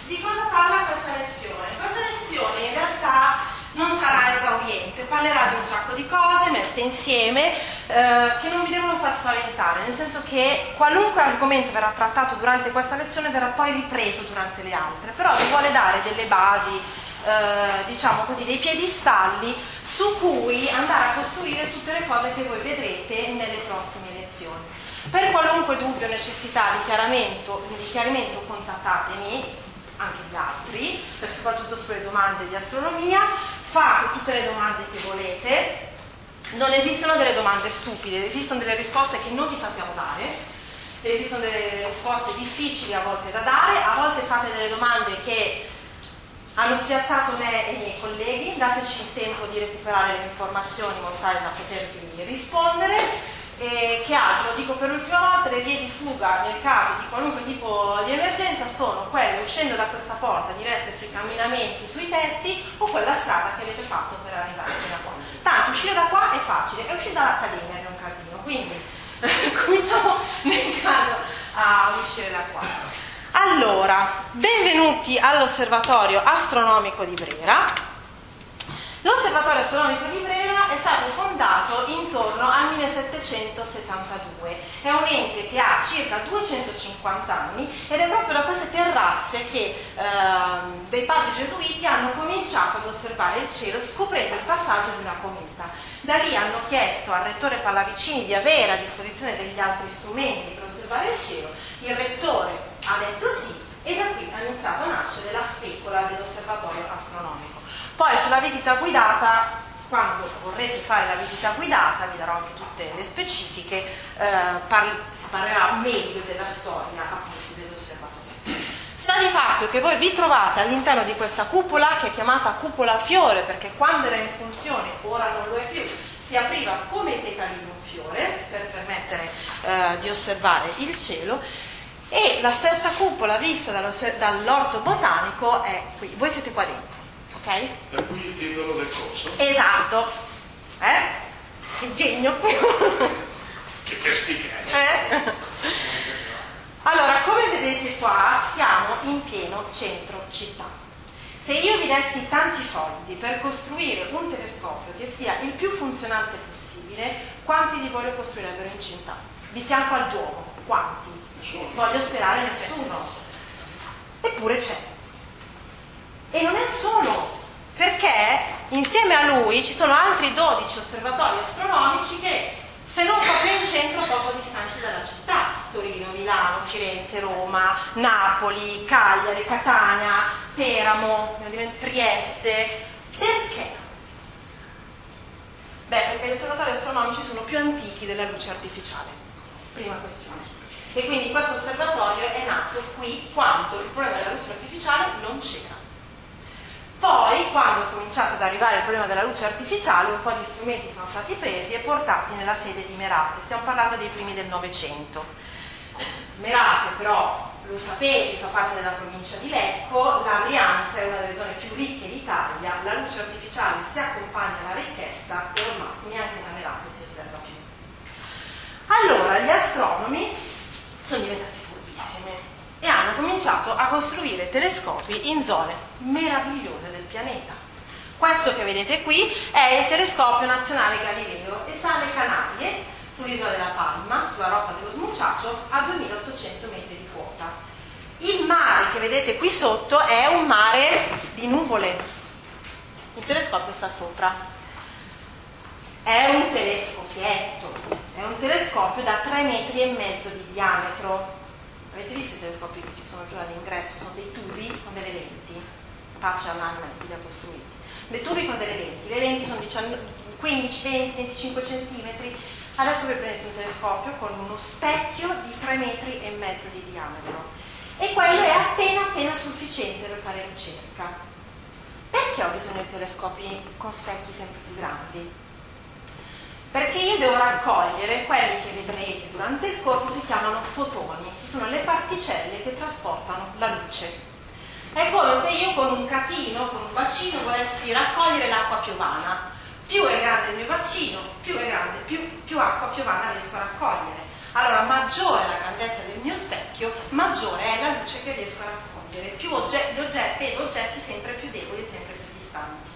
Di cosa parla questa lezione? Questa lezione in realtà non sarà esauriente, parlerà di un sacco di cose messe insieme che non vi devono far spaventare, nel senso che qualunque argomento verrà trattato durante questa lezione verrà poi ripreso durante le altre, però vi vuole dare delle basi, diciamo così, dei piedistalli su cui andare a costruire tutte le cose che voi vedrete nelle prossime lezioni. Per qualunque dubbio o necessità di chiarimento contattatemi, anche gli altri, soprattutto sulle domande di astronomia, fate tutte le domande che volete, non esistono delle domande stupide, esistono delle risposte che non vi sappiamo dare, esistono delle risposte difficili a volte da dare, a volte fate delle domande che hanno spiazzato me e i miei colleghi, dateci il tempo di recuperare le informazioni in modo tale da potervi rispondere. E che altro? Dico per l'ultima volta, le vie di fuga nel caso di qualunque tipo di emergenza sono quelle uscendo da questa porta dirette sui camminamenti, sui tetti, o quella strada che avete fatto per arrivare fino a qua. Tanto uscire da qua è facile, e uscire dall'accademia è un casino, quindi cominciamo nel caso a uscire da qua. Allora, benvenuti all'Osservatorio Astronomico di Brera. L'Osservatorio Astronomico di Brera è stato fondato intorno al 1762, è un ente che ha circa 250 anni ed è proprio da queste terrazze che dei padri gesuiti hanno cominciato ad osservare il cielo scoprendo il passaggio di una cometa. Da lì hanno chiesto al rettore Pallavicini di avere a disposizione degli altri strumenti per osservare il cielo, il rettore ha detto sì e da qui è iniziato a nascere la specola dell'osservatorio astronomico. Poi sulla visita guidata, quando vorrete fare la visita guidata, vi darò anche tutte le specifiche, si parlerà meglio della storia appunto dell'osservatorio. Sta di fatto che voi vi trovate all'interno di questa cupola, che è chiamata cupola a fiore, perché quando era in funzione, ora non lo è più, si apriva come i petali di un fiore per permettere di osservare il cielo, e la stessa cupola vista dall'orto botanico è qui. Voi siete qua dentro. Okay. Da qui il titolo del corso. Esatto. Che genio. Che perspicacia. Allora, come vedete qua, siamo in pieno centro città. Se io vi dessi tanti soldi per costruire un telescopio che sia il più funzionante possibile, quanti di voi lo costruirebbero in città? Di fianco al Duomo? Quanti? Nessuno. Voglio sperare nessuno. Eppure c'è. E non è solo, perché insieme a lui ci sono altri 12 osservatori astronomici che, se non proprio in centro, poco distanti dalla città: Torino, Milano, Firenze, Roma, Napoli, Cagliari, Catania, Teramo, Trieste. Perché? Beh, perché gli osservatori astronomici sono più antichi della luce artificiale. Prima questione. E quindi questo osservatorio è nato qui quando il problema della luce artificiale non c'era. Poi, quando è cominciato ad arrivare il problema della luce artificiale, un po' di strumenti sono stati presi e portati nella sede di Merate. Stiamo parlando dei primi del Novecento. Merate, però, lo sapete, fa parte della provincia di Lecco, la Brianza è una delle zone più ricche d'Italia, la luce artificiale si accompagna alla ricchezza e ormai neanche da Merate si osserva più. Allora, gli astronomi sono diventati furbissimi e hanno cominciato a costruire telescopi in zone meravigliose del pianeta. Questo che vedete qui è il telescopio nazionale Galileo e sta alle Canarie, sull'isola della Palma, sulla rocca dello Smuchachos, a 2800 metri di quota. Il mare che vedete qui sotto è un mare di nuvole. Il telescopio sta sopra. È un telescopietto, è un telescopio da 3,5 metri di diametro. Avete visto i telescopi che ci sono giù all'ingresso? Sono dei tubi con delle lenti, pace all'anima che li ha costruiti. Dei tubi con delle lenti, le lenti sono 15, 20, 25 centimetri. Adesso voi prendete un telescopio con uno specchio di 3,5 metri di diametro e quello è appena sufficiente per fare ricerca. Perché ho bisogno di telescopi con specchi sempre più grandi? Perché io devo raccogliere quelli che vedrete durante il corso, si chiamano fotoni, che sono le particelle che trasportano la luce. È come se io con un catino, con un bacino, volessi raccogliere l'acqua piovana. Più è grande il mio bacino, più acqua piovana riesco a raccogliere. Allora, maggiore è la grandezza del mio specchio, maggiore è la luce che riesco a raccogliere. raggiungere, vedo oggetti sempre più deboli e sempre più distanti.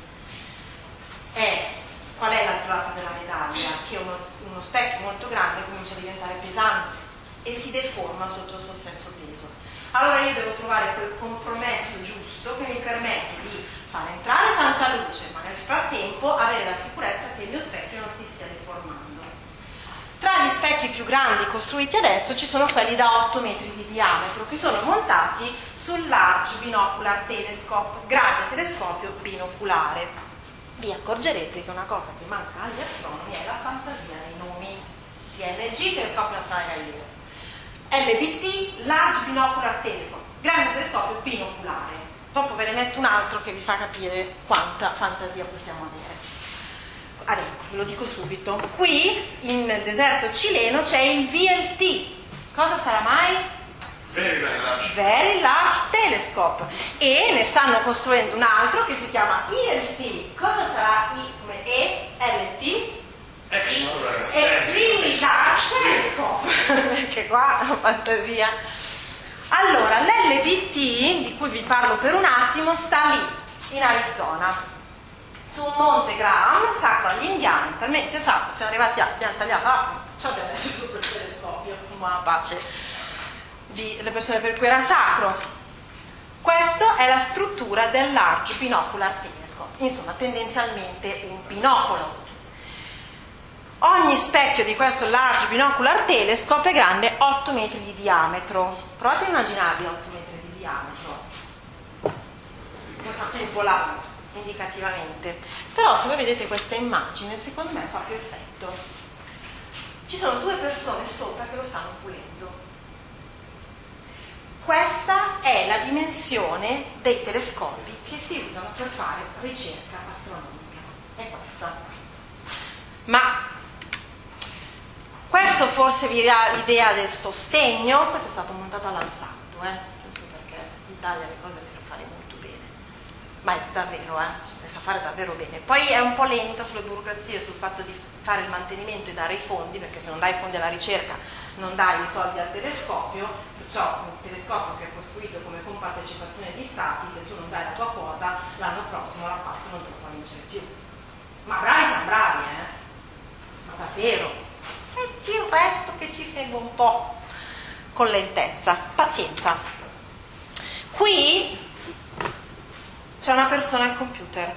Qual è l'altro lato della medaglia? Che uno specchio molto grande comincia a diventare pesante e si deforma sotto il suo stesso peso. Allora io devo trovare quel compromesso giusto che mi permette di far entrare tanta luce, ma nel frattempo avere la sicurezza che il mio specchio non si stia deformando. Tra gli specchi più grandi costruiti adesso ci sono quelli da 8 metri di diametro, che sono montati sul Large Binocular Telescope, grande telescopio binoculare. Vi accorgerete che una cosa che manca agli astronomi è la fantasia nei nomi. TNG, Telescopio Nazionale Galileo. LBT, Large Binocular Telescope, grande telescopio binoculare. Dopo ve ne metto un altro che vi fa capire quanta fantasia possiamo avere. Ecco, ve lo dico subito. Qui, nel deserto cileno, c'è il VLT. Cosa sarà mai? Very Large. Very Large Telescope. E ne stanno costruendo un altro che si chiama ELT. Cosa sarà come ELT? Extremely Large Telescope. Perché qua fantasia. Allora, l'LBT, di cui vi parlo per un attimo, sta lì, in Arizona, su un monte Graham, sacro agli indiani, talmente sacro, siamo arrivati abbiamo tagliato, ci abbiamo messo su quel telescopio, buona pace delle persone per cui era sacro. Questa è la struttura del Large Binocular Telescope, insomma tendenzialmente un binocolo. Ogni specchio di questo Large Binocular Telescope è grande 8 metri di diametro. Provate a immaginarvi 8 metri di diametro, questa cupola indicativamente. Però se voi vedete questa immagine, secondo me fa più effetto. Ci sono due persone sopra che lo stanno pulendo. Questa è la dimensione dei telescopi che si usano per fare ricerca astronomica. È questa. Ma questo forse vi dà l'idea del sostegno. Questo è stato montato a Lanzato, giusto perché l'Italia le cose le sa fare molto bene, ma è davvero, le sa fare davvero bene. Poi è un po' lenta sulle burocrazie, sul fatto di fare il mantenimento e dare i fondi, perché se non dai i fondi alla ricerca non dai i soldi al telescopio, perciò un telescopio che è costruito come compartecipazione di stati, se tu non dai la tua quota, l'anno prossimo la parte non te lo fa vincere più. Ma bravi siamo bravi, ma davvero. E il resto che ci segue un po' con lentezza, pazienza. Qui c'è una persona al computer.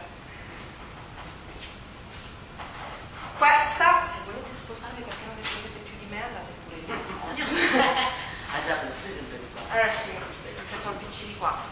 Questa, se volete sposarvi perché non ne sapete più di me, andate pure lì. Ah già, per sei sempre di qua. Sì, perché c'ho il PC di qua.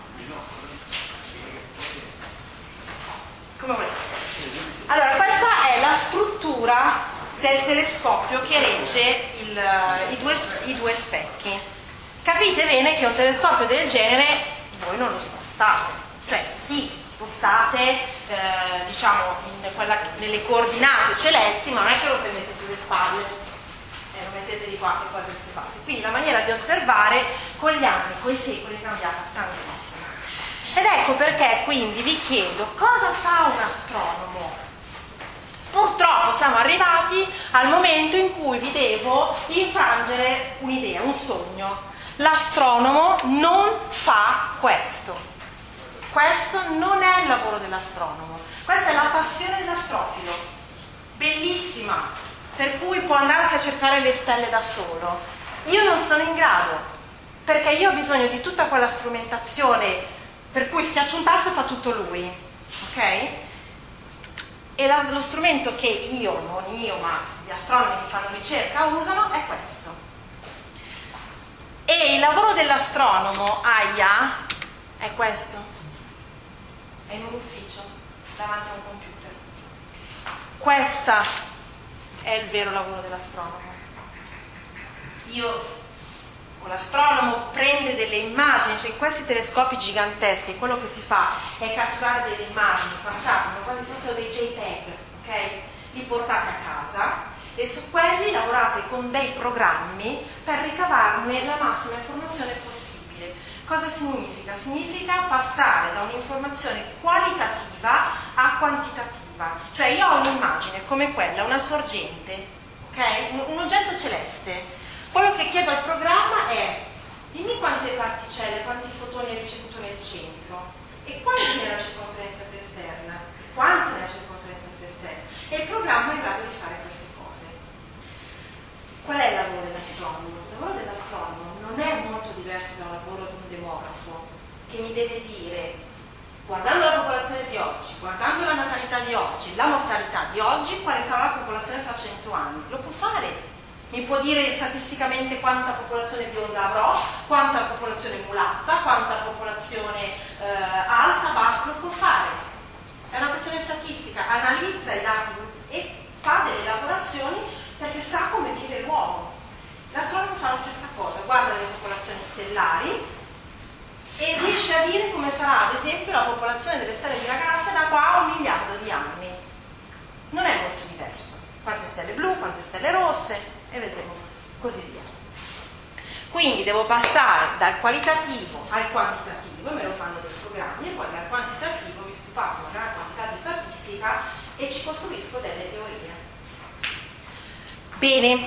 Come volete. Allora, questa è la struttura del telescopio che regge i due specchi. Capite bene che un telescopio del genere voi non lo spostate, cioè sì, spostate diciamo nelle coordinate celesti, ma non è che lo prendete sulle spalle e lo mettete di qua e poi da queste parti. Quindi la maniera di osservare con gli anni, con i secoli è cambiata tantissimo. Ed ecco perché quindi vi chiedo cosa fa un astronomo. Purtroppo siamo arrivati al momento in cui vi devo infrangere un'idea, un sogno. L'astronomo non fa questo. Questo non è il lavoro dell'astronomo. Questa è la passione dell'astrofilo. Bellissima, per cui può andarsi a cercare le stelle da solo. Io non sono in grado, perché io ho bisogno di tutta quella strumentazione per cui schiaccio un tasto e fa tutto lui, ok? E lo strumento che io, non io, ma gli astronomi che fanno ricerca usano è questo. E il lavoro dell'astronomo, è questo. È in un ufficio, davanti a un computer. Questa è il vero lavoro dell'astronomo. L'astronomo prende delle immagini, cioè questi telescopi giganteschi, quello che si fa è catturare delle immagini, passate, quasi fossero dei JPEG, ok? Li portate a casa e su quelli lavorate con dei programmi per ricavarne la massima informazione possibile. Cosa significa? Significa passare da un'informazione qualitativa a quantitativa, cioè io ho un'immagine come quella, una sorgente, ok? Un oggetto celeste. Quello che chiedo al programma è dimmi quante particelle, quanti fotoni hai ricevuto nel centro e quanti nella circonferenza più esterna, quanti nella circonferenza più esterna, e il programma è in grado di fare queste cose. Qual è il lavoro dell'astronomo? Il lavoro dell'astronomo non è molto diverso dal lavoro di un demografo che mi deve dire, guardando la popolazione di oggi, guardando la natalità di oggi, la mortalità di oggi, quale sarà la popolazione fra 100 anni. Lo può fare. Mi può dire statisticamente quanta popolazione bionda avrò, quanta popolazione mulatta, quanta popolazione alta, bassa, lo può fare. È una questione statistica, analizza i dati e fa delle elaborazioni perché sa come vive l'uomo. L'astronomo fa la stessa cosa, guarda le popolazioni stellari e riesce a dire come sarà, ad esempio, la popolazione delle stelle di ragazze da qua a 1 miliardo di anni. Non è molto diverso. Quante stelle blu, quante stelle rosse, e vedremo così via. Quindi devo passare dal qualitativo al quantitativo, me lo fanno dei programmi, e poi dal quantitativo vi scoparto una gran quantità di statistica e ci costruisco delle teorie. Bene,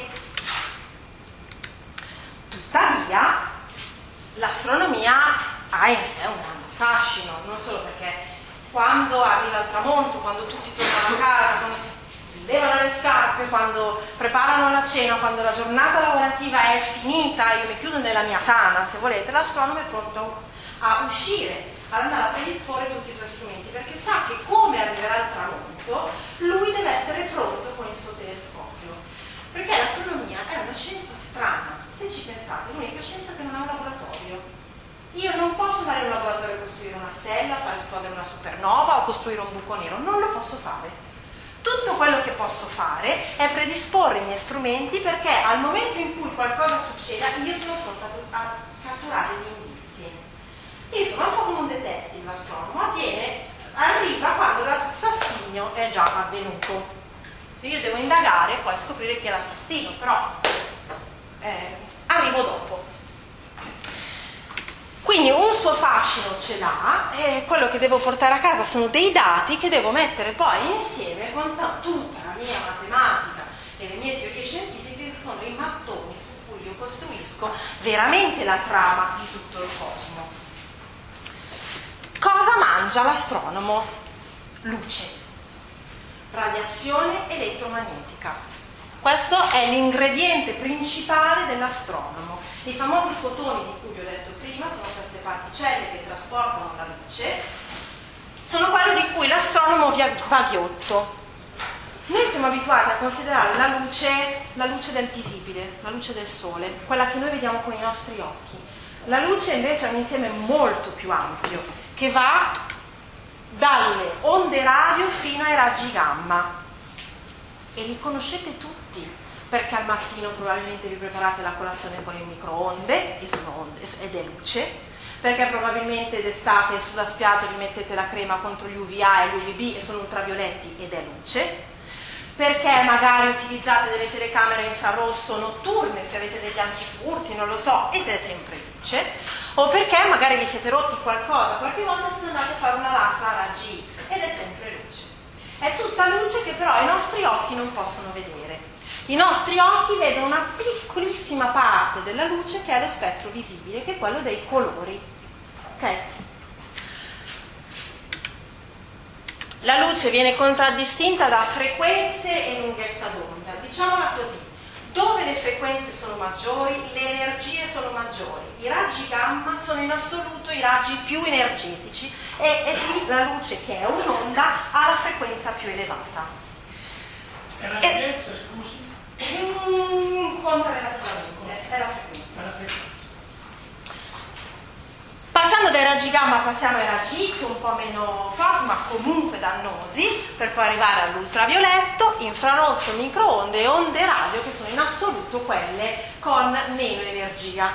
tuttavia l'astronomia ha in sé un grande fascino, non solo perché quando arriva il tramonto, quando tutti tornano a casa, quando si levano le scarpe, quando preparano la cena, quando la giornata lavorativa è finita, io mi chiudo nella mia tana, se volete, l'astronomo è pronto a uscire, ad andare a predisporre tutti i suoi strumenti, perché sa che come arriverà il tramonto, lui deve essere pronto con il suo telescopio. Perché l'astronomia è una scienza strana, se ci pensate, è l'unica scienza che non ha un laboratorio. Io non posso andare in un laboratorio a costruire una stella, fare esplodere una supernova o costruire un buco nero, non lo posso fare. Tutto quello che posso fare è predisporre i miei strumenti perché al momento in cui qualcosa succeda io sono pronta a catturare gli indizi. Io sono un po' come un detective, l'astronomo, arriva quando l'assassinio è già avvenuto. Io devo indagare e poi scoprire chi è l'assassino, però arrivo dopo. Quindi un suo fascino ce l'ha e quello che devo portare a casa sono dei dati che devo mettere poi insieme con tutta la mia matematica e le mie teorie scientifiche che sono i mattoni su cui io costruisco veramente la trama di tutto il cosmo. Cosa mangia l'astronomo? Luce, radiazione elettromagnetica. Questo è l'ingrediente principale dell'astronomo. I famosi fotoni di cui vi ho detto prima sono queste particelle che trasportano la luce, sono quello di cui l'astronomo va ghiotto. Noi siamo abituati a considerare la luce del visibile, la luce del sole, quella che noi vediamo con i nostri occhi. La luce invece è un insieme molto più ampio, che va dalle onde radio fino ai raggi gamma. E li conoscete tutti. Perché al mattino probabilmente vi preparate la colazione con il microonde ed è luce, perché probabilmente d'estate sulla spiaggia vi mettete la crema contro gli UVA e l'UVB e sono ultravioletti ed è luce, perché magari utilizzate delle telecamere infrarosso notturne se avete degli antifurti, non lo so, ed è sempre luce, o perché magari vi siete rotti qualcosa, qualche volta siete andati a fare una lastra a raggi X ed è sempre luce. È tutta luce che però i nostri occhi non possono vedere. I nostri occhi vedono una piccolissima parte della luce che è lo spettro visibile, che è quello dei colori. Ok? La luce viene contraddistinta da frequenze e lunghezza d'onda. Diciamola così: dove le frequenze sono maggiori, le energie sono maggiori. I raggi gamma sono in assoluto i raggi più energetici e lì la luce, che è un'onda, ha la frequenza più elevata. E la frequenza, scusi? Conta relativamente, è la frequenza. Passando dai raggi gamma passiamo ai raggi X, un po' meno forti ma comunque dannosi, per poi arrivare all'ultravioletto, infrarosso, microonde e onde radio, che sono in assoluto quelle con meno energia.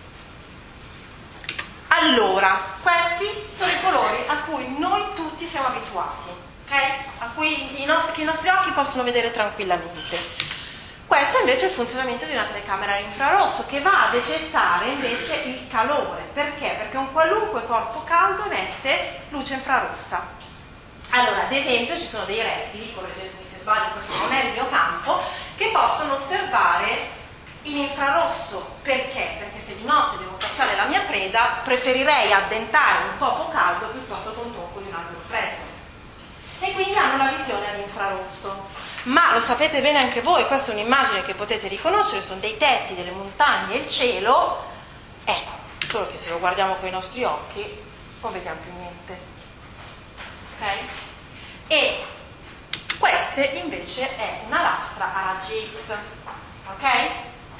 Allora, questi sono i colori a cui noi tutti siamo abituati, okay? A cui che i nostri occhi possono vedere tranquillamente. Questo invece è il funzionamento di una telecamera a infrarosso, che va a detettare invece il calore. Perché? Perché un qualunque corpo caldo emette luce infrarossa. Allora, ad esempio, ci sono dei rettili, correggetemi se sbaglio, questo non è il mio campo, che possono osservare in infrarosso. Perché? Perché se di notte devo passare cacciare la mia preda, preferirei addentare un topo caldo piuttosto che un tronco di un albero freddo. E quindi hanno la visione all'infrarosso. Ma lo sapete bene anche voi, questa è un'immagine che potete riconoscere, sono dei tetti, delle montagne e il cielo, solo che se lo guardiamo con i nostri occhi non vediamo più niente. Ok? E questa invece è una lastra a raggi X. Ok?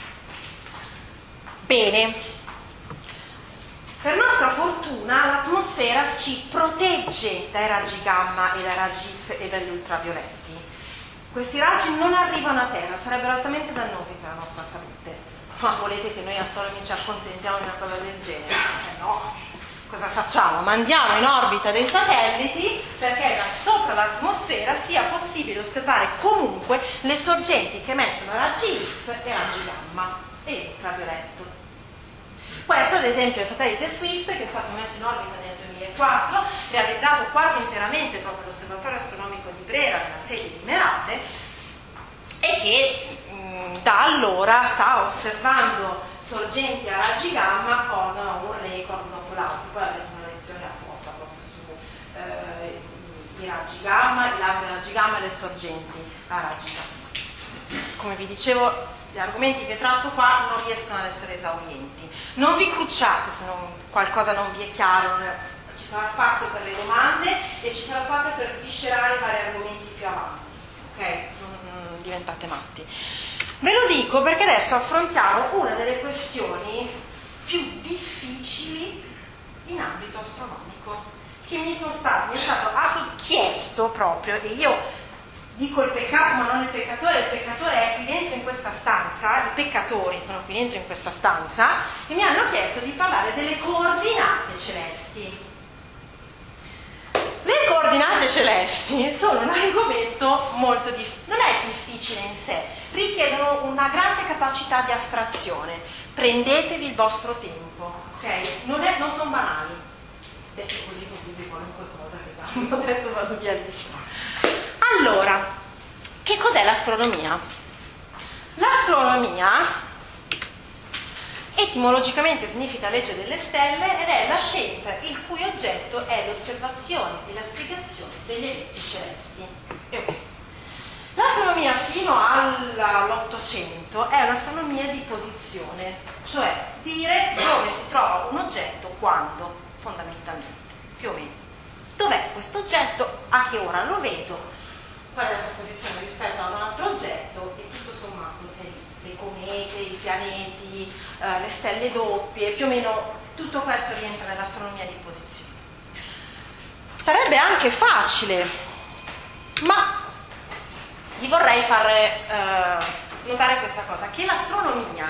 Bene. Per nostra fortuna l'atmosfera ci protegge dai raggi gamma e dai raggi X e dagli ultravioletti. Questi raggi non arrivano a terra, sarebbero altamente dannosi per la nostra salute. Ma volete che noi astronomi ci accontentiamo di una cosa del genere? No. Cosa facciamo? Mandiamo in orbita dei satelliti perché da sopra l'atmosfera sia possibile osservare comunque le sorgenti che emettono raggi X e raggi gamma e ultravioletto. Questo ad esempio è il satellite Swift, che è stato messo in orbita nel 2004, realizzato quasi interamente proprio all'Osservatorio Astronomico di Brera, nella sede di Merate, e che da allora sta osservando sorgenti a raggi gamma con un record dopo l'altro. Poi avrete una lezione apposta proprio su i raggi gamma, i lampi a raggi gamma e le sorgenti a raggi gamma. Come vi dicevo, gli argomenti che tratto qua non riescono ad essere esaurienti. Non vi crucciate se qualcosa non vi è chiaro, ci sarà spazio per le domande e ci sarà spazio per sviscerare i vari argomenti più avanti, ok? Non diventate matti. Ve lo dico perché adesso affrontiamo una delle questioni più difficili in ambito astronomico, che mi è stato chiesto proprio, e io dico il peccato ma non il peccatore è qui dentro in questa stanza, i peccatori sono qui dentro in questa stanza, e mi hanno chiesto di parlare delle coordinate celesti. Le coordinate celesti sono un argomento molto non è difficile in sé, richiedono una grande capacità di astrazione. Prendetevi il vostro tempo, ok? Non sono banali. Detto così di qualunque cosa che fanno, adesso vado via liscio. Allora, che cos'è l'astronomia? L'astronomia etimologicamente significa legge delle stelle ed è la scienza il cui oggetto è l'osservazione e la spiegazione degli eventi celesti. L'astronomia fino all'Ottocento è un'astronomia di posizione, cioè dire dove si trova un oggetto quando, fondamentalmente, più o meno. Dov'è questo oggetto? A che ora lo vedo? Qual è la sua posizione rispetto a un altro oggetto? E tutto sommato le comete, i pianeti, le stelle doppie, più o meno tutto questo rientra nell'astronomia di posizione. Sarebbe anche facile, ma vi vorrei fare notare questa cosa, che l'astronomia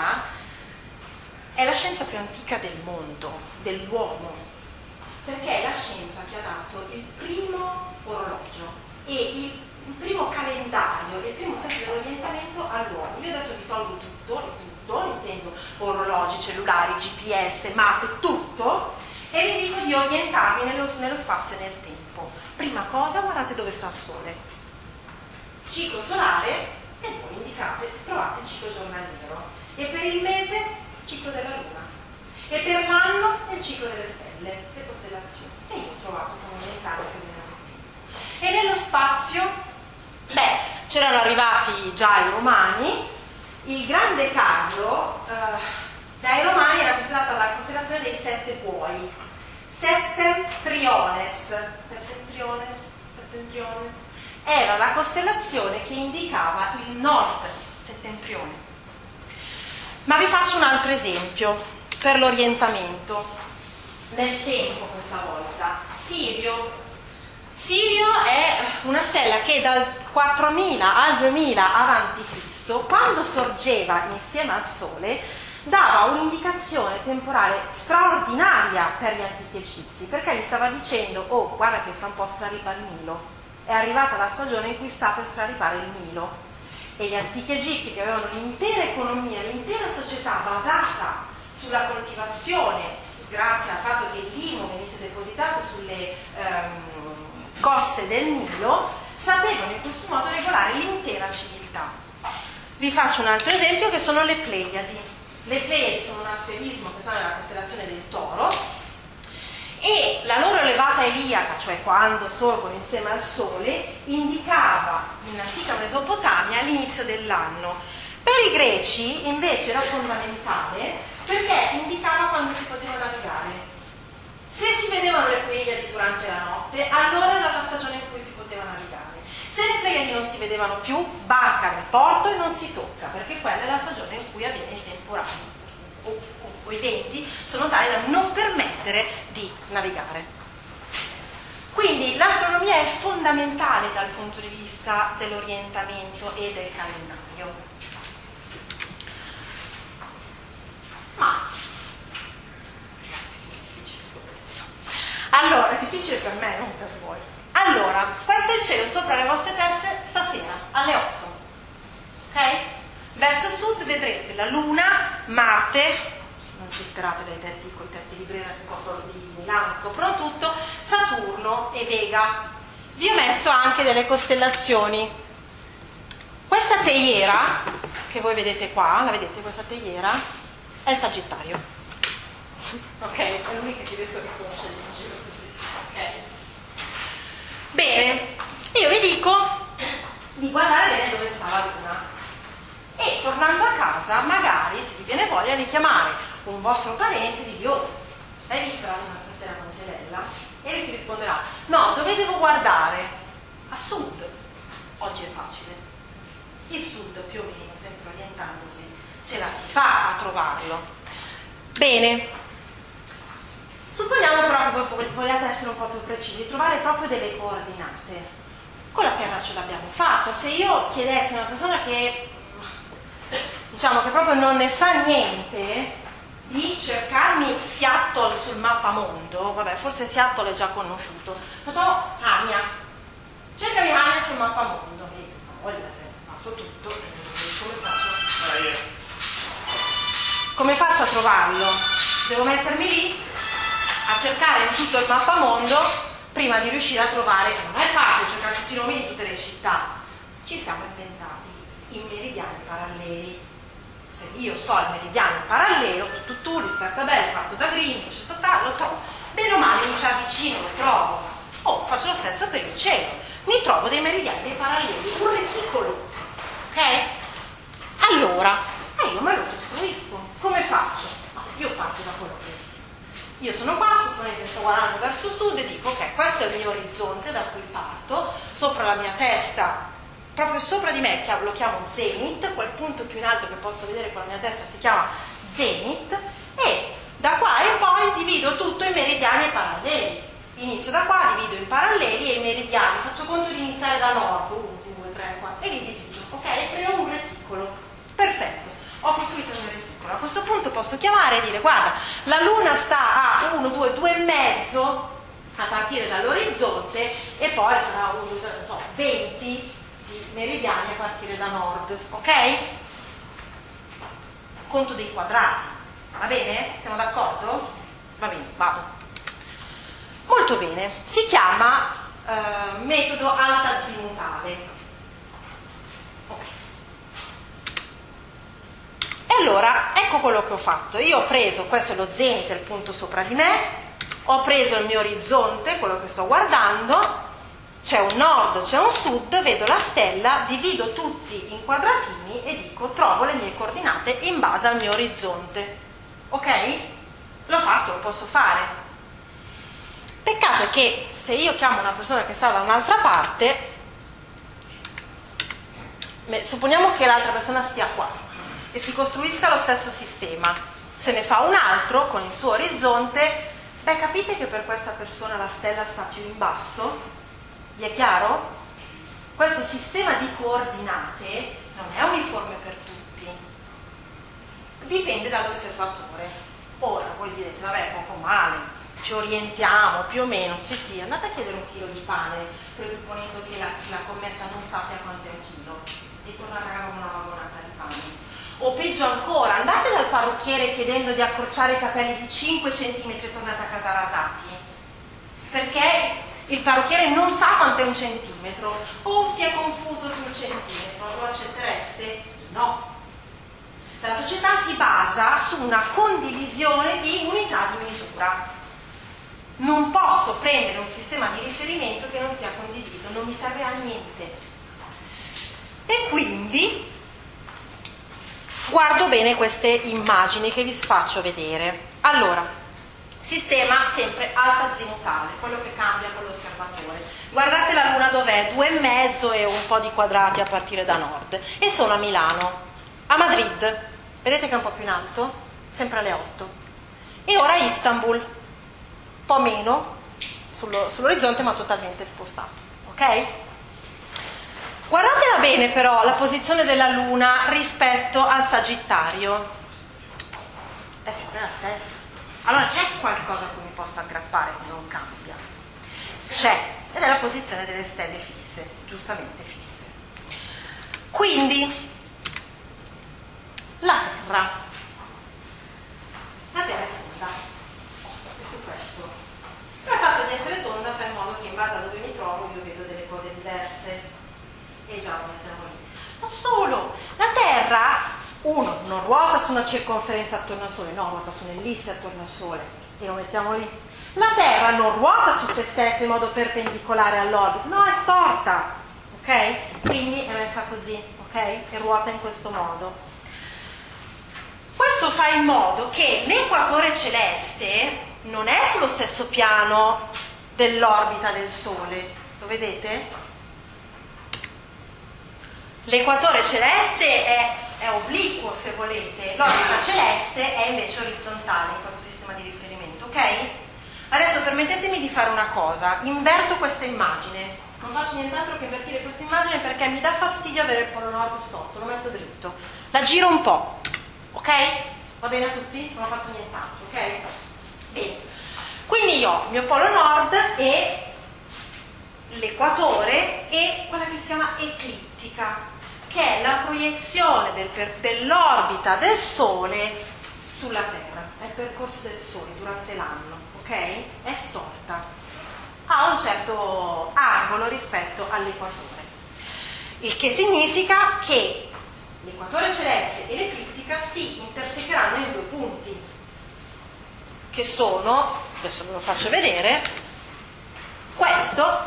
è la scienza più antica del mondo, dell'uomo, perché è la scienza che ha dato il primo orologio e il primo calendario, il primo senso dell'orientamento all'uomo. Io adesso vi tolgo tutto, intendo orologi, cellulari, GPS, mappe, tutto, e vi dico di orientarvi nello spazio e nel tempo. Prima cosa, guardate dove sta il Sole. Ciclo solare, e voi indicate, trovate il ciclo giornaliero. E per il mese, ciclo della Luna. E per l'anno, il ciclo delle stelle, le costellazioni. E io ho trovato come orientare più o meno il tempo. E nello spazio, c'erano arrivati già i Romani. Il grande Carlo dai Romani era considerata la costellazione dei 7 buoi, Settentriones, era la costellazione che indicava il nord settentrione. Ma vi faccio un altro esempio per l'orientamento nel tempo questa volta. Sirio è una stella che dal 4000 al 2000 avanti Cristo, quando sorgeva insieme al Sole, dava un'indicazione temporale straordinaria per gli antichi egizi, perché gli stava dicendo: oh, guarda che fra un po' straripa il Nilo, è arrivata la stagione in cui sta per straripare il Nilo. E gli antichi egizi, che avevano l'intera economia, l'intera società basata sulla coltivazione, grazie al fatto che il limo venisse depositato sulle coste del Nilo, sapevano in questo modo regolare l'intera civiltà. Vi faccio un altro esempio, che sono le Pleiadi. Le Pleiadi sono un asterismo che sta nella costellazione del Toro, e la loro levata eliaca, cioè quando sorgono insieme al Sole, indicava in antica Mesopotamia l'inizio dell'anno. Per i greci invece era fondamentale perché indicava quando si poteva navigare. Se si vedevano le Pleiadi durante la notte, allora era la stagione in cui si poteva navigare. Se le Pleiadi non si vedevano più, barca nel porto e non si tocca, perché quella è la stagione in cui avviene il temporale. O i venti sono tali da non permettere di navigare. Quindi l'astronomia è fondamentale dal punto di vista dell'orientamento e del calendario. Ma allora, è difficile per me, non per voi. Allora, questo è il cielo sopra le vostre teste stasera alle 8. Ok? Verso sud vedrete la Luna, Marte, non ci sperate dai tetti, con i tetti di Brera di Milano che coprono tutto, Saturno e Vega. Vi ho messo anche delle costellazioni. Questa teiera, che voi vedete qua, la vedete questa teiera? È il Sagittario. Ok? È l'unica che riesco a riconoscere in giro così. Ok? Bene, io vi dico di guardare bene dove sta la Luna. E tornando a casa, magari, se vi viene voglia di chiamare un vostro parente, di dire: oh, hai visto la Luna stasera quanto è bella? E lui ti risponderà: no, dove devo guardare? A sud. Oggi è facile. Il sud, più o meno, sempre orientandosi, ce la si fa a trovarlo. Bene. Supponiamo però che voi vogliate essere un po' più precisi, trovare proprio delle coordinate. Con la Terra ce l'abbiamo fatta. Se io chiedessi a una persona che, diciamo, che proprio non ne sa niente, di cercarmi Seattle sul mappamondo, vabbè, forse Seattle è già conosciuto, facciamo Ania, cercami Ania sul mappamondo, passo tutto, come faccio a trovarlo? Devo mettermi lì a cercare in tutto il mappamondo prima di riuscire a trovare. Non è facile cercare tutti i nomi di tutte le città. Ci siamo inventati i meridiani paralleli. Se io so il meridiano parallelo, riscartabello fatto da Greenwich, lo trovo, bene o male mi ci avvicino, lo trovo. Oh, faccio lo stesso per il cielo, mi trovo dei meridiani, dei paralleli, un reticolo, ok? Allora, io me lo costruisco. Come faccio? No, io parto da quello che io sono qua, supponete che sto guardando verso sud e dico: ok, questo è il mio orizzonte da cui parto, sopra la mia testa, proprio sopra di me, lo chiamo zenith, quel punto più in alto che posso vedere con la mia testa si chiama zenith, e da qua in poi divido tutto in meridiani e paralleli. Inizio da qua, divido in paralleli e in meridiani, faccio conto di iniziare da nord, 1, 2, 3, 4, e li divido, ok? E creo un reticolo. Perfetto, ho costruito il mio reticolo. A questo punto posso chiamare e dire: guarda, la Luna sta a 1, 2, 2,5 a partire dall'orizzonte, e poi sarà 1, 2, 3, non so, 20 di meridiani a partire da nord, ok? Conto dei quadrati, va bene? Siamo d'accordo? Va bene, vado. Molto bene, si chiama metodo altazimutale. Ok. E allora, ecco quello che ho fatto. Io ho preso, questo è lo zenith, il punto sopra di me, ho preso il mio orizzonte, quello che sto guardando, c'è un nord, c'è un sud, vedo la stella, divido tutti in quadratini e dico: trovo le mie coordinate in base al mio orizzonte. Ok? L'ho fatto, lo posso fare. Peccato è che se io chiamo una persona che sta da un'altra parte, supponiamo che l'altra persona stia qua e si costruisca lo stesso sistema, se ne fa un altro con il suo orizzonte, capite che per questa persona la stella sta più in basso? Vi è chiaro? Questo sistema di coordinate non è uniforme per tutti, dipende dall'osservatore. Ora voi direte: vabbè, poco male, ci orientiamo più o meno. Sì, andate a chiedere un chilo di pane, presupponendo che la commessa non sappia quanto è un chilo, e tornate a casa con una vagonata di pane. O peggio ancora, andate dal parrucchiere chiedendo di accorciare i capelli di 5 cm e tornate a casa rasati, perché il parrucchiere non sa quanto è un centimetro, o si è confuso sul centimetro. Lo accettereste? No. La società si basa su una condivisione di unità di misura. Non posso prendere un sistema di riferimento che non sia condiviso, non mi serve a niente. E quindi guardo bene queste immagini che vi faccio vedere. Allora, sistema sempre alfa-azimutale, quello che cambia con l'osservatore. Guardate la Luna dov'è? 2,5 e un po' di quadrati a partire da nord. E sono a Milano. A Madrid, vedete che è un po' più in alto? Sempre alle 8. E ora a Istanbul, un po' meno sull'orizzonte ma totalmente spostato. Ok? Guardatela bene però la posizione della Luna rispetto al Sagittario. È sempre la stessa. Allora c'è qualcosa a cui mi posso aggrappare che non cambia. C'è, ed è la posizione delle stelle fisse, giustamente fisse. Quindi la Terra è tonda, è su questo. Però il fatto di essere tonda fa in modo che in base a dove mi trovo io vedo delle cose diverse, e già lo metteremo lì. Non solo, la Terra, uno, non ruota su una circonferenza attorno al Sole, no, ruota su un'ellisse attorno al Sole, e lo mettiamo lì. La Terra non ruota su se stessa in modo perpendicolare all'orbita, no, è storta, ok? Quindi è messa così, ok? E ruota in questo modo. Questo fa in modo che l'equatore celeste non è sullo stesso piano dell'orbita del Sole, lo vedete? L'equatore celeste è obliquo, se volete, l'orbita celeste è invece orizzontale in questo sistema di riferimento, ok? Adesso permettetemi di fare una cosa, inverto questa immagine, non faccio nient'altro che invertire questa immagine perché mi dà fastidio avere il polo nord storto, lo metto dritto, la giro un po'. Ok? Va bene a tutti? Non ho fatto nient'altro, ok? Bene. Quindi io ho il mio polo nord e l'equatore e quella che si chiama eclittica, che è la proiezione dell'orbita del Sole sulla Terra. È il percorso del Sole durante l'anno, ok? È storta. Ha un certo angolo rispetto all'equatore. Il che significa che l'equatore celeste e l'eclittica si intersecheranno in due punti, che sono, adesso ve lo faccio vedere, questo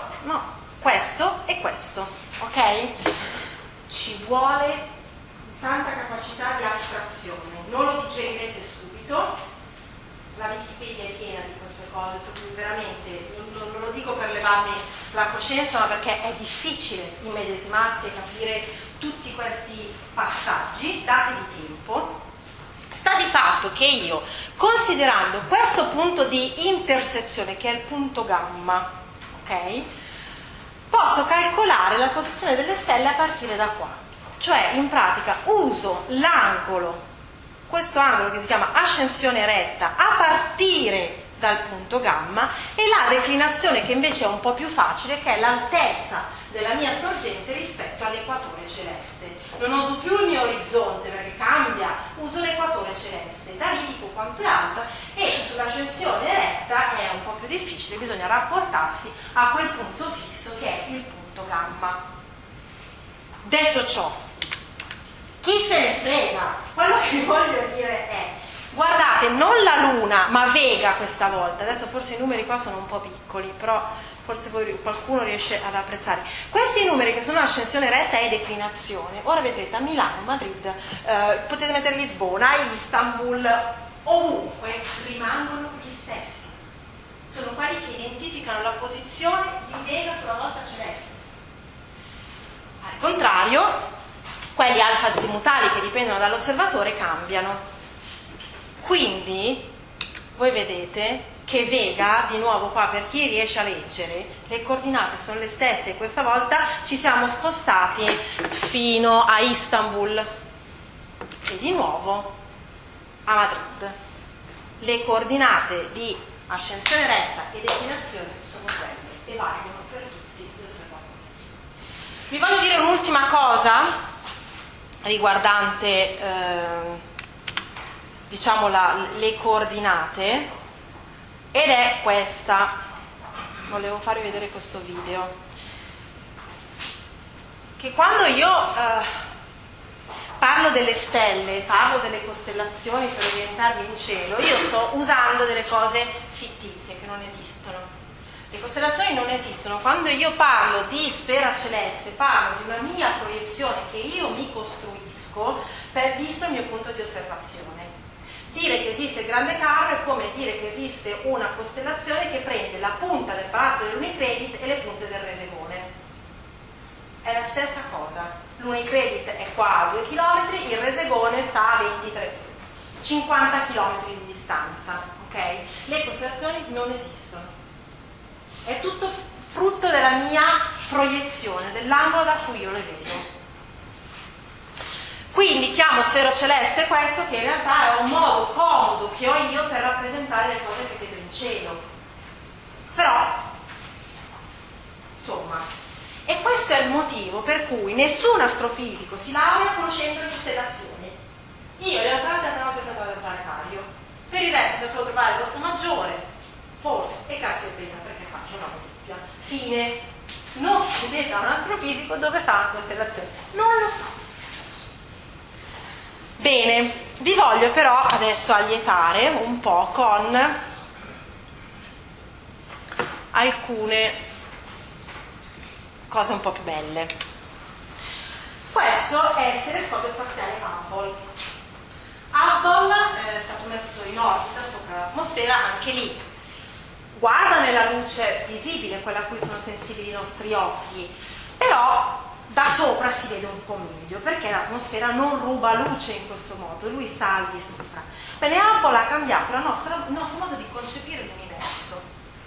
e questo, ok? Ci vuole tanta capacità di astrazione, non lo digerirete subito, la Wikipedia è piena di queste cose, veramente, non lo dico per levarmi la coscienza, ma perché è difficile immedesimarsi e capire tutti questi passaggi, dati di tempo. Sta di fatto che io, considerando questo punto di intersezione, che è il punto gamma, ok? Posso calcolare la posizione delle stelle a partire da qua. Cioè, in pratica, uso l'angolo, questo angolo che si chiama ascensione retta, a partire dal punto gamma, e la declinazione che invece è un po' più facile, che è l'altezza della mia sorgente rispetto all'equatore celeste. Non uso più il mio orizzonte perché cambia, uso l'equatore celeste, da lì dico quanto è alta, e sull'ascensione retta è un po' più difficile, bisogna rapportarsi a quel punto fisso che è il punto gamma. Detto ciò, chi se ne frega? Quello che voglio dire è, guardate, non la Luna, ma Vega questa volta, adesso forse i numeri qua sono un po' piccoli, però forse qualcuno riesce ad apprezzare. Questi numeri che sono ascensione retta e declinazione, ora vedrete a Milano, Madrid, potete mettere Lisbona, Istanbul, ovunque rimangono gli stessi. Sono quelli che identificano la posizione di Vega sulla volta celeste. Al contrario, quelli alfa-azimutali che dipendono dall'osservatore cambiano. Quindi, voi vedete che Vega, di nuovo qua per chi riesce a leggere, le coordinate sono le stesse, questa volta ci siamo spostati fino a Istanbul e di nuovo a Madrid. Le coordinate di ascensione retta e declinazione sono quelle e valgono per tutti gli osservatori. Vi voglio dire un'ultima cosa riguardante diciamo le coordinate, ed è questa. Volevo farvi vedere questo video, che quando io parlo delle stelle, parlo delle costellazioni per orientarmi in cielo, io sto usando delle cose fittizie che non esistono. Le costellazioni non esistono. Quando io parlo di sfera celeste, parlo di una mia proiezione che io mi costruisco visto il mio punto di osservazione. Dire che esiste il grande carro è come dire che esiste una costellazione che prende la punta del palazzo dell'Unicredit e le punte del Resegone. È la stessa cosa. L'Unicredit è qua a 2 km, il Resegone sta a 50 km di distanza. Okay? Le costellazioni non esistono. È tutto frutto della mia proiezione, dell'angolo da cui io le vedo. Quindi chiamo sfera celeste questo, che in realtà è un modo comodo che ho io per rappresentare le cose che vedo in cielo. Però, insomma, e questo è il motivo per cui nessun astrofisico si laurea conoscendo le costellazioni. Io le ho trovate la prima volta che sono andata al planetario. Per il resto ho trovare l'Orsa Maggiore, forse, e Cassiopea, perché faccio una doppia. Fine. Non chiedete a un astrofisico dove sta la costellazione. Non lo so. Bene, vi voglio però adesso allietare un po' con alcune cose un po' più belle. Questo è il telescopio spaziale Hubble. Hubble è stato messo in orbita sopra l'atmosfera, anche lì guarda nella luce visibile, quella a cui sono sensibili i nostri occhi, però da sopra si vede un po' meglio, perché l'atmosfera non ruba luce in questo modo, lui sta al di sopra. Bene, Hubble ha cambiato il nostro modo di concepire l'universo.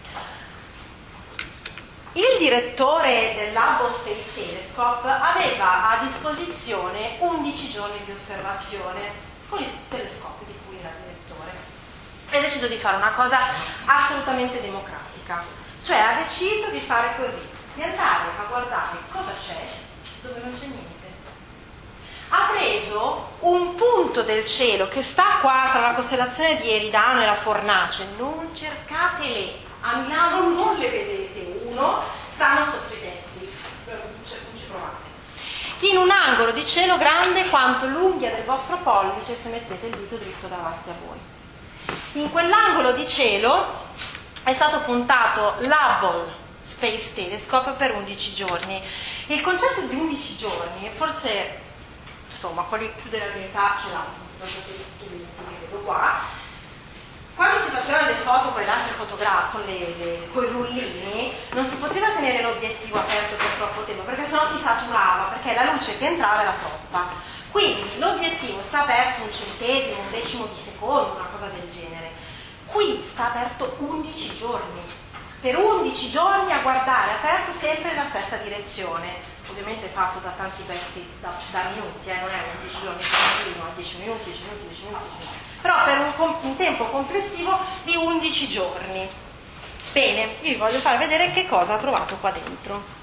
Il direttore dell'Hubble Space Telescope aveva a disposizione 11 giorni di osservazione con i telescopi di cui era direttore. E ha deciso di fare una cosa assolutamente democratica, cioè ha deciso di fare così, di andare a guardare cosa c'è dove non c'è niente. Ha preso un punto del cielo che sta qua tra la costellazione di Eridano e la Fornace, non cercatele, a Milano non le vedete, stanno sotto i tetti, non ci provate, in un angolo di cielo grande quanto l'unghia del vostro pollice se mettete il dito dritto davanti a voi. In quell'angolo di cielo è stato puntato l'Hubble Space Telescope per 11 giorni. Il concetto di 11 giorni, forse, insomma, quelli più della mia età ce l'hanno, degli studenti che vedo qua. Quando si facevano le foto con le lastre fotografiche, con i rullini, non si poteva tenere l'obiettivo aperto per troppo tempo, perché sennò si saturava, perché la luce che entrava era troppa. Quindi l'obiettivo sta aperto un centesimo, un decimo di secondo, una cosa del genere. Qui sta aperto 11 giorni. Per 11 giorni a guardare, aperto sempre nella stessa direzione, ovviamente fatto da tanti pezzi da minuti, non è 11 giorni continuo, 10 minuti, 10 minuti, 10 minuti, 10 minuti, però per un tempo complessivo di 11 giorni. Bene, io vi voglio far vedere che cosa ho trovato qua dentro.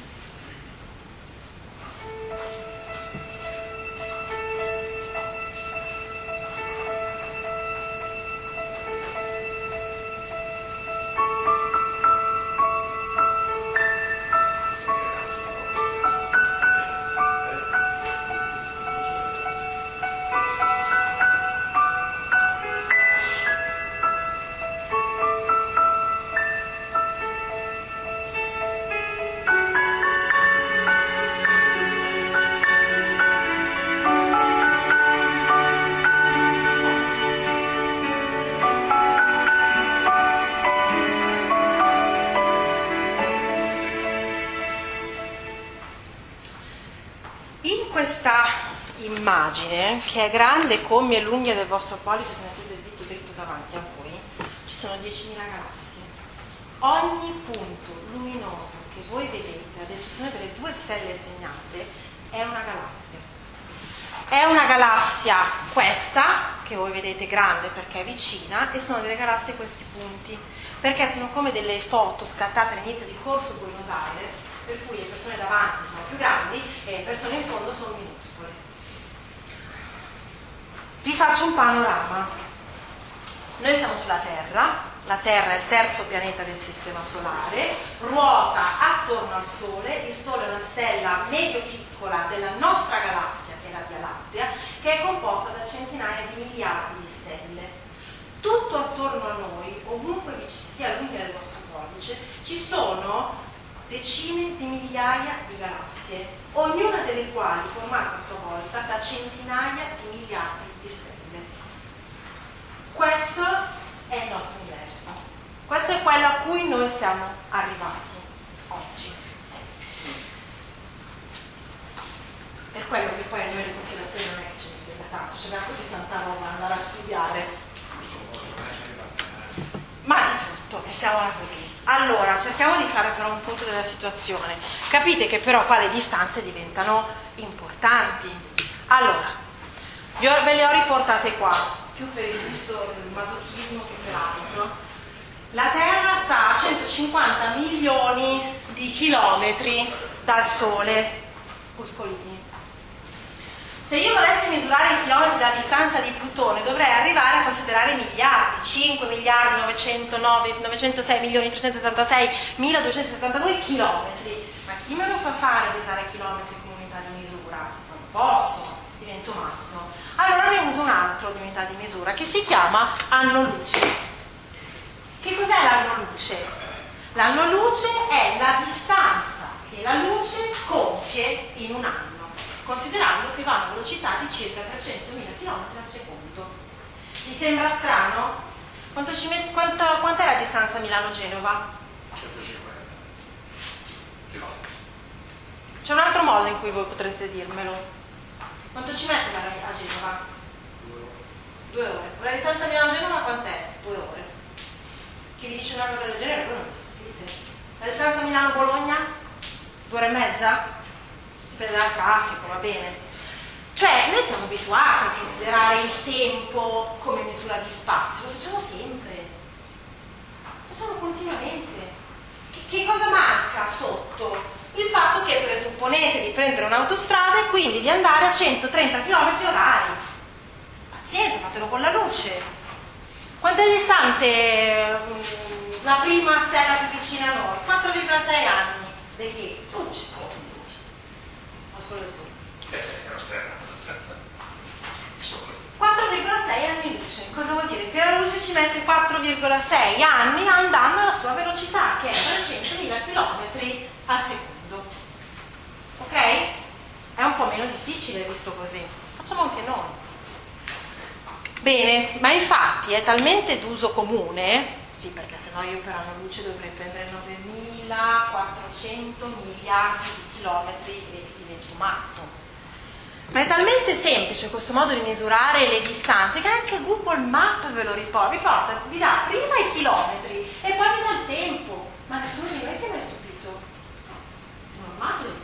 Immagine che è grande come l'unghia del vostro pollice se mettete il dito dritto davanti a voi, ci sono 10.000 galassie. Ogni punto luminoso che voi vedete, ad eccezione delle 2 stelle segnate, è una galassia. È una galassia questa, che voi vedete grande perché è vicina, e sono delle galassie questi punti, perché sono come delle foto scattate all'inizio di Corso Buenos Aires, per cui le persone davanti sono più grandi e le persone in fondo sono minuscole. Vi faccio un panorama. Noi siamo sulla Terra, la Terra è il terzo pianeta del Sistema Solare, ruota attorno al Sole, il Sole è una stella medio piccola della nostra galassia, che è la Via Lattea, decine di migliaia di galassie, ognuna delle quali formata a sua volta da centinaia di miliardi di stelle. Questo è il nostro universo. Questo è quello a cui noi siamo arrivati oggi. Per quello che poi a livello di costellazione non è che ce ne frega tanto, c'è così tanta roba da andare a studiare. Ma di tutto, mettiamola così. Allora, cerchiamo di fare però un punto della situazione. Capite che però qua le distanze diventano importanti. Allora, ve le ho riportate qua, più per il gusto del masochismo che per altro. La Terra sta a 150 milioni di chilometri dal Sole, piccolini. Se io volessi misurare in chilometri la distanza di Plutone, dovrei arrivare a considerare miliardi, 5 miliardi 909, 906 milioni 376 1272 chilometri. Ma chi me lo fa fare ad usare chilometri come unità di misura? Non posso, divento matto. Allora ne uso un altro di unità di misura che si chiama anno luce. Che cos'è l'anno luce? L'anno luce è la distanza che la luce compie in un anno, considerando che va a velocità di circa 300.000 km al secondo. Vi sembra strano? Quant'è la distanza Milano-Genova? 150 km. C'è un altro modo in cui voi potrete dirmelo. Quanto ci mette a Genova? 2 ore. La distanza Milano-Genova quant'è? 2 ore. Chi vi dice una cosa del genere, voi non vi stupite. La distanza Milano-Bologna? 2 ore e mezza? Dipende dal traffico, va bene. Cioè, noi siamo abituati a considerare il tempo come misura di spazio, lo facciamo sempre, lo facciamo continuamente. Che cosa manca sotto? Il fatto che presupponete di prendere un'autostrada e quindi di andare a 130 km orari. Pazienza, fatelo con la luce. Quanto è distante la prima stella più vicina a noi? 4,6 anni. Di che? Luce. Solo il Sole. È una stella. 4,6 anni luce. Cosa vuol dire? Che la luce ci mette 4,6 anni andando alla sua velocità, che è 300.000 km al secondo. Ok? È un po' meno difficile visto così. Facciamo anche noi. Bene, ma infatti è talmente d'uso comune, sì, perché sennò io per anno luce dovrei prendere 9.400 miliardi di chilometri e divento matto. Ma è talmente semplice questo modo di misurare le distanze che anche Google Maps ve lo riporta, vi dà prima i chilometri e poi vi dà il tempo. Ma nessuno di noi si è mai stupito. Normale.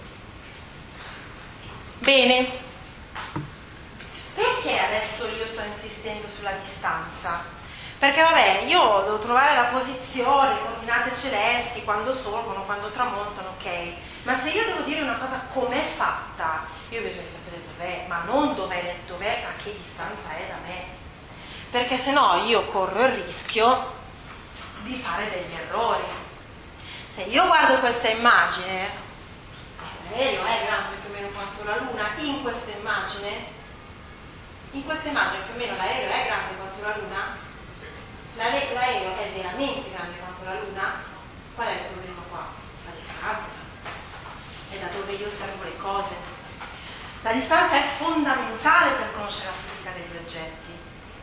Bene. Perché adesso io sto insistendo sulla distanza? Perché vabbè, io devo trovare la posizione, le coordinate celesti, quando sorgono, quando tramontano, ok. Ma se io devo dire una cosa com'è fatta, io bisogna sapere dov'è, ma non dov'è, a che distanza è da me. Perché sennò io corro il rischio di fare degli errori. Se io guardo questa immagine, l'aereo è grande più o meno quanto la Luna, in questa immagine più o meno l'aereo è grande quanto la Luna, l'aereo è veramente grande quanto la Luna, qual è il problema qua? La distanza. È da dove io osservo le cose. La distanza è fondamentale per conoscere la fisica degli oggetti.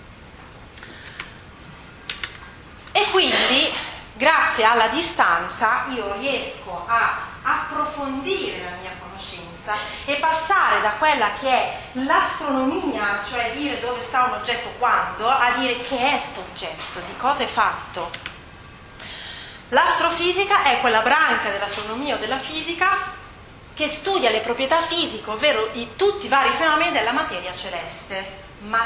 E quindi, grazie alla distanza, io riesco a approfondire la mia conoscenza e passare da quella che è l'astronomia, cioè dire dove sta un oggetto quando, a dire che è sto oggetto, di cosa è fatto. L'astrofisica è quella branca dell'astronomia o della fisica che studia le proprietà fisiche, ovvero tutti i vari fenomeni della materia celeste,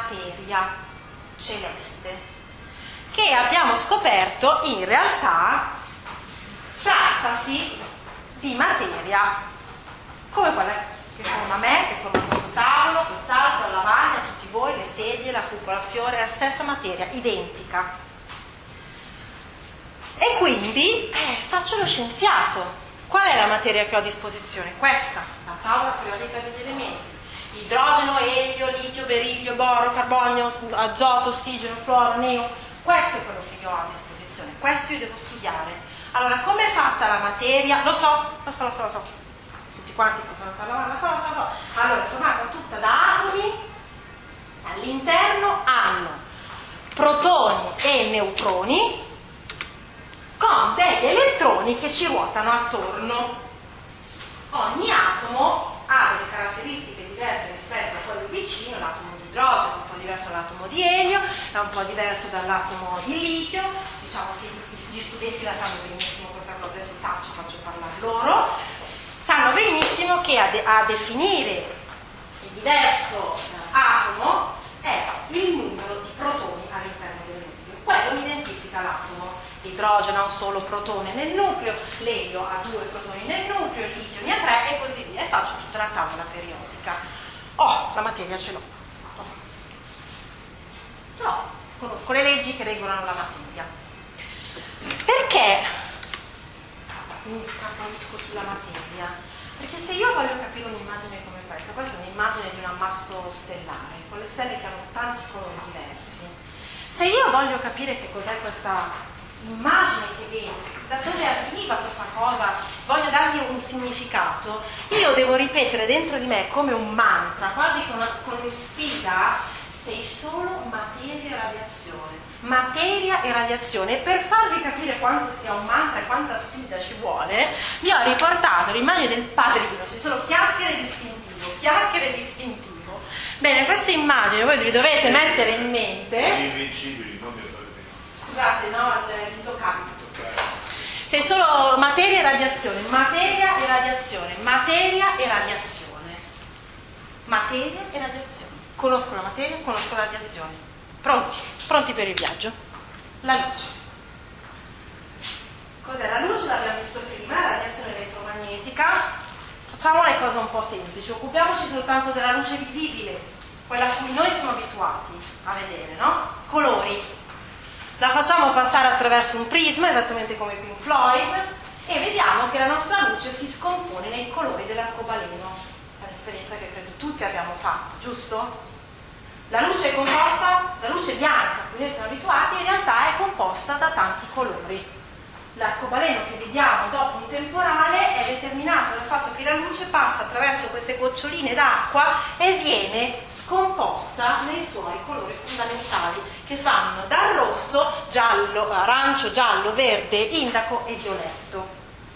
che abbiamo scoperto in realtà trattasi di materia come quella che forma me, che forma questo tavolo, quest'altro, la lavagna, tutti voi, le sedie, la cupola a fiore, la stessa materia, identica. E quindi faccio lo scienziato. Qual è la materia che ho a disposizione? Questa, la tavola periodica degli elementi. Idrogeno, elio, litio, berilio, boro, carbonio, azoto, ossigeno, fluoro, neo. Questo è quello che io ho a disposizione. Questo io devo studiare. Allora, come è fatta la materia? Lo so. Tutti quanti possono farlo, lo so. Allora, è formata tutta da atomi, all'interno hanno protoni e neutroni con degli elettroni che ci ruotano attorno. Ogni atomo ha delle caratteristiche diverse rispetto a quello vicino. L'atomo di idrogeno è un po' diverso dall'atomo di elio, è un po' diverso dall'atomo di litio. Diciamo che gli studenti la sanno benissimo questa cosa, adesso faccio parlare loro. Sanno benissimo che a definire il diverso atomo è il numero di protoni all'interno del nucleo. Quello mi identifica l'atomo. L'idrogeno ha un solo protone nel nucleo, l'elio ha 2 protoni nel nucleo, il litio ne ha 3 e così via. E faccio tutta la tavola periodica. La materia ce l'ho. Però conosco le leggi che regolano la materia. Perché mi capisco sulla materia? Perché se io voglio capire un'immagine come questa è un'immagine di un ammasso stellare, con le stelle che hanno tanti colori diversi. Se io voglio capire che cos'è questa immagine che vedo, da dove arriva questa cosa, voglio dargli un significato, io devo ripetere dentro di me come un mantra, quasi come sfida, sei solo materia e radiazione. Materia e radiazione. E per farvi capire quanto sia un mantra e quanta sfida ci vuole, vi ho riportato l'immagine del padrino, sei solo chiacchiere distintivo. Bene, questa immagine voi vi dovete mettere in mente. Gli invincibili, non mi padrino. Scusate, no, l'intoccabile. Sei solo materia e radiazione, materia e radiazione, materia e radiazione, materia e radiazione. Conosco la materia, conosco la radiazione. Pronti per il viaggio? La luce. Cos'è la luce? L'abbiamo visto prima, la radiazione elettromagnetica. Facciamo le cose un po' semplici, occupiamoci soltanto della luce visibile, quella a cui noi siamo abituati a vedere, no? Colori. La facciamo passare attraverso un prisma, esattamente come Pink Floyd, e vediamo che la nostra luce si scompone nei colori dell'arcobaleno. È un'esperienza che credo tutti abbiamo fatto, giusto? La luce è composta, la luce bianca a cui noi siamo abituati, in realtà è composta da tanti colori. L'arcobaleno che vediamo dopo un temporale è determinato dal fatto che la luce passa attraverso queste goccioline d'acqua e viene scomposta nei suoi colori fondamentali, che vanno dal rosso, giallo, arancio, giallo, verde, indaco e violetto.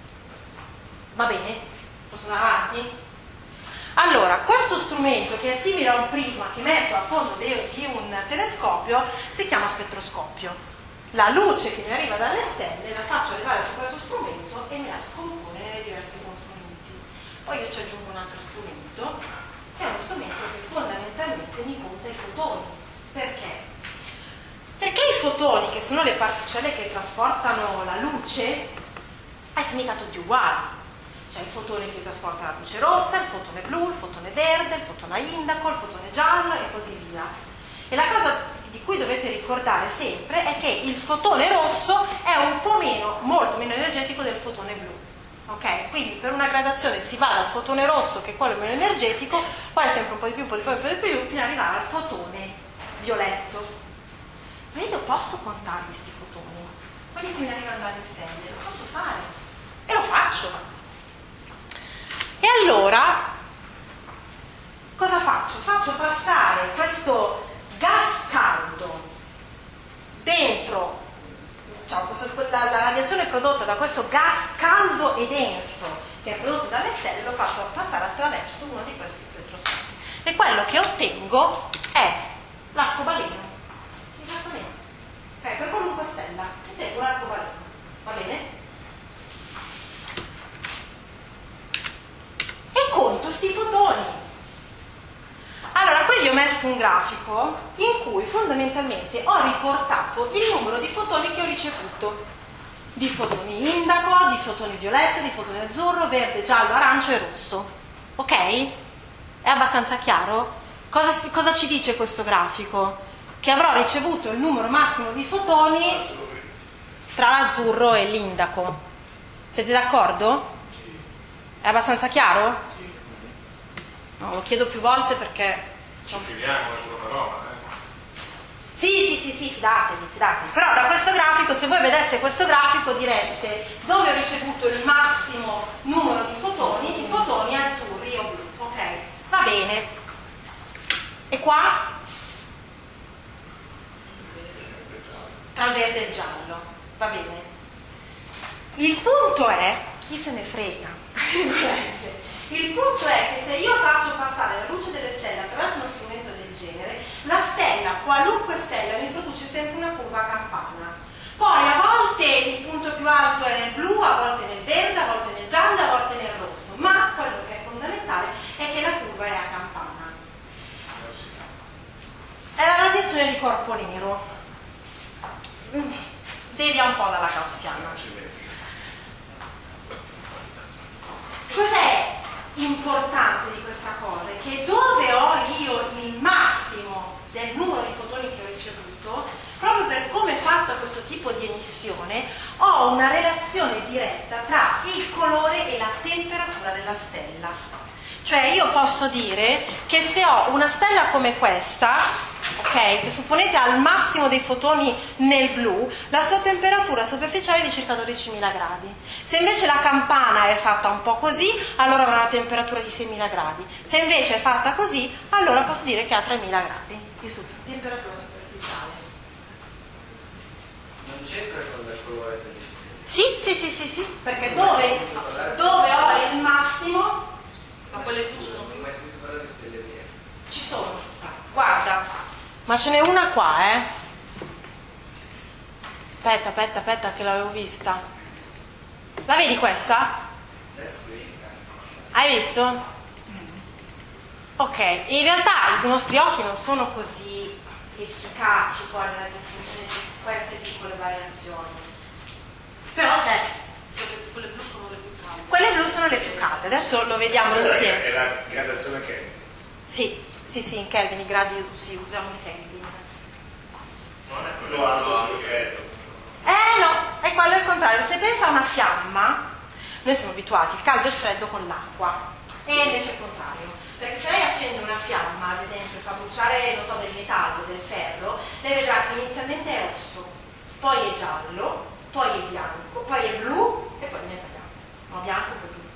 Va bene? Posso andare avanti? Allora, questo strumento, che è simile a un prisma che metto a fondo di un telescopio, si chiama spettroscopio. La luce che mi arriva dalle stelle la faccio arrivare su questo strumento e me la scompone nelle diverse componenti. Poi io ci aggiungo un altro strumento, che è uno strumento che fondamentalmente mi conta i fotoni. Perché? Perché i fotoni, che sono le particelle che trasportano la luce, sono mica tutti uguali. C'è il fotone che trasporta la luce rossa, il fotone blu, il fotone verde, il fotone a indaco, il fotone giallo e così via. E la cosa di cui dovete ricordare sempre è che il fotone rosso è un po' molto meno energetico del fotone blu. Ok? Quindi per una gradazione si va dal fotone rosso, che è quello meno energetico, poi sempre un po' di più, fino ad arrivare al fotone violetto. Ma io posso contare questi fotoni, quelli che mi arrivano dalle stelle, lo posso fare e lo faccio. E allora cosa faccio? Faccio passare questo gas caldo dentro, la radiazione prodotta da questo gas caldo e denso che è prodotto dalle stelle, lo faccio passare attraverso uno di questi spettroscopi e quello che ottengo è l'arcobaleno. Esattamente. Ok, per qualunque stella ottengo l'arcobaleno. Va bene? E conto sti fotoni. Allora, qui vi ho messo un grafico in cui fondamentalmente ho riportato il numero di fotoni che ho ricevuto, di fotoni indaco, di fotoni violetto, di fotoni azzurro, verde, giallo, arancio e rosso. Ok? È abbastanza chiaro? Cosa ci dice questo grafico? Che avrò ricevuto il numero massimo di fotoni tra l'azzurro e l'indaco. Siete d'accordo? È abbastanza chiaro? No, lo chiedo più volte perché... Ci filiamo sulla parola, Sì, fidatevi. Però da questo grafico, se voi vedeste questo grafico, direste dove ho ricevuto il massimo numero di fotoni azzurri o blu, ok? Va bene. E qua? Tra il verde e il giallo, va bene. Il punto è, chi se ne frega? Il punto è che se io faccio passare la luce delle stelle attraverso uno strumento del genere, la stella, qualunque stella, mi produce sempre una curva a campana. Poi a volte il punto più alto è nel blu, a volte nel verde, a volte nel giallo, a volte nel rosso, ma quello che è fondamentale è che la curva è a campana. È la radiazione di corpo nero. Devia un po' dalla gaussiana. Cos'è importante di questa cosa? È che dove ho io il massimo del numero di fotoni che ho ricevuto, proprio per come è fatto questo tipo di emissione, ho una relazione diretta tra il colore e la temperatura della stella. Cioè io posso dire che se ho una stella come questa, ok, che supponete ha il massimo dei fotoni nel blu, la sua temperatura superficiale è di circa 12.000 gradi. Se invece la campana è fatta un po' così, allora avrà una temperatura di 6.000 gradi. Se invece è fatta così, allora posso dire che ha 3.000 gradi di temperatura superficiale. Non c'entra con il colore delle stelle? Sì, perché dove ho il massimo... Ma quelle blu sono Non ho mai sentito parlare di stelle verdi. Ci sono. Guarda, ma ce n'è una qua, eh? Aspetta, che l'avevo vista. La vedi questa? That's great. Hai visto? Ok, in realtà i nostri occhi non sono così efficaci poi nella distinzione di queste piccole variazioni. Però c'è. quelle blu sono le più calde. Quelle blu sono le più calde, adesso lo vediamo insieme. È la gradazione che Sì, in Kelvin, i gradi si usano in Kelvin. non è quello alto più freddo. No, è quello il contrario. Se pensa a una fiamma, noi siamo abituati al caldo e il freddo con l'acqua, e invece è il contrario. Perché se lei accende una fiamma, ad esempio, fa bruciare, non so, del metallo, del ferro, lei vedrà che inizialmente è rosso, poi è giallo, poi è bianco, poi è blu e poi diventa bianco. No, bianco e poi blu.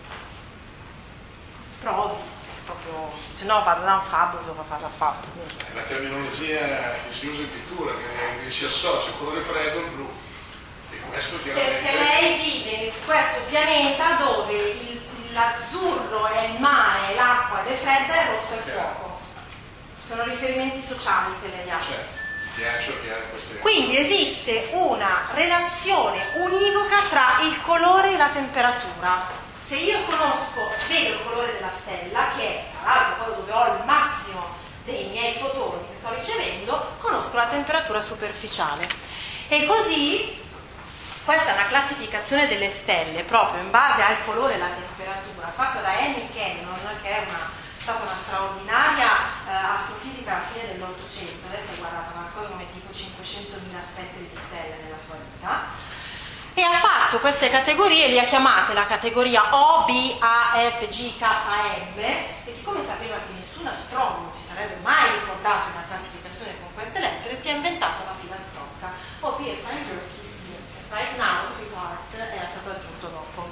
Provi, se no vado da un fabbro, devo fare la fabbro. La terminologia che si usa in pittura, che si associa il colore freddo al blu. E questo chiaramente... Perché lei vive su questo pianeta dove l'azzurro è il mare, l'acqua ed è fredda e il rosso è il fuoco. Sono riferimenti sociali che lei ha. Certo, ghiaccio che ha queste... Quindi esiste una relazione univoca tra il colore e la temperatura. Se io vedo il colore della stella, che è tra l'altro quello dove ho il massimo dei miei fotoni che sto ricevendo, conosco la temperatura superficiale. E così questa è una classificazione delle stelle proprio in base al colore e alla temperatura, fatta da Amy Cannon, che è stata una straordinaria astrofisica alla fine dell'Ottocento. Adesso ha guardato qualcosa come tipo 500.000 spettri di stelle nella sua vita, e ha fatto queste categorie, le ha chiamate la categoria O, B, A, F, G, K, M, e siccome sapeva che nessun astronomo si sarebbe mai ricordato una classificazione con queste lettere, si è inventato la filastrocca. O, B, F, Right Now, Sweetheart, era stato aggiunto dopo.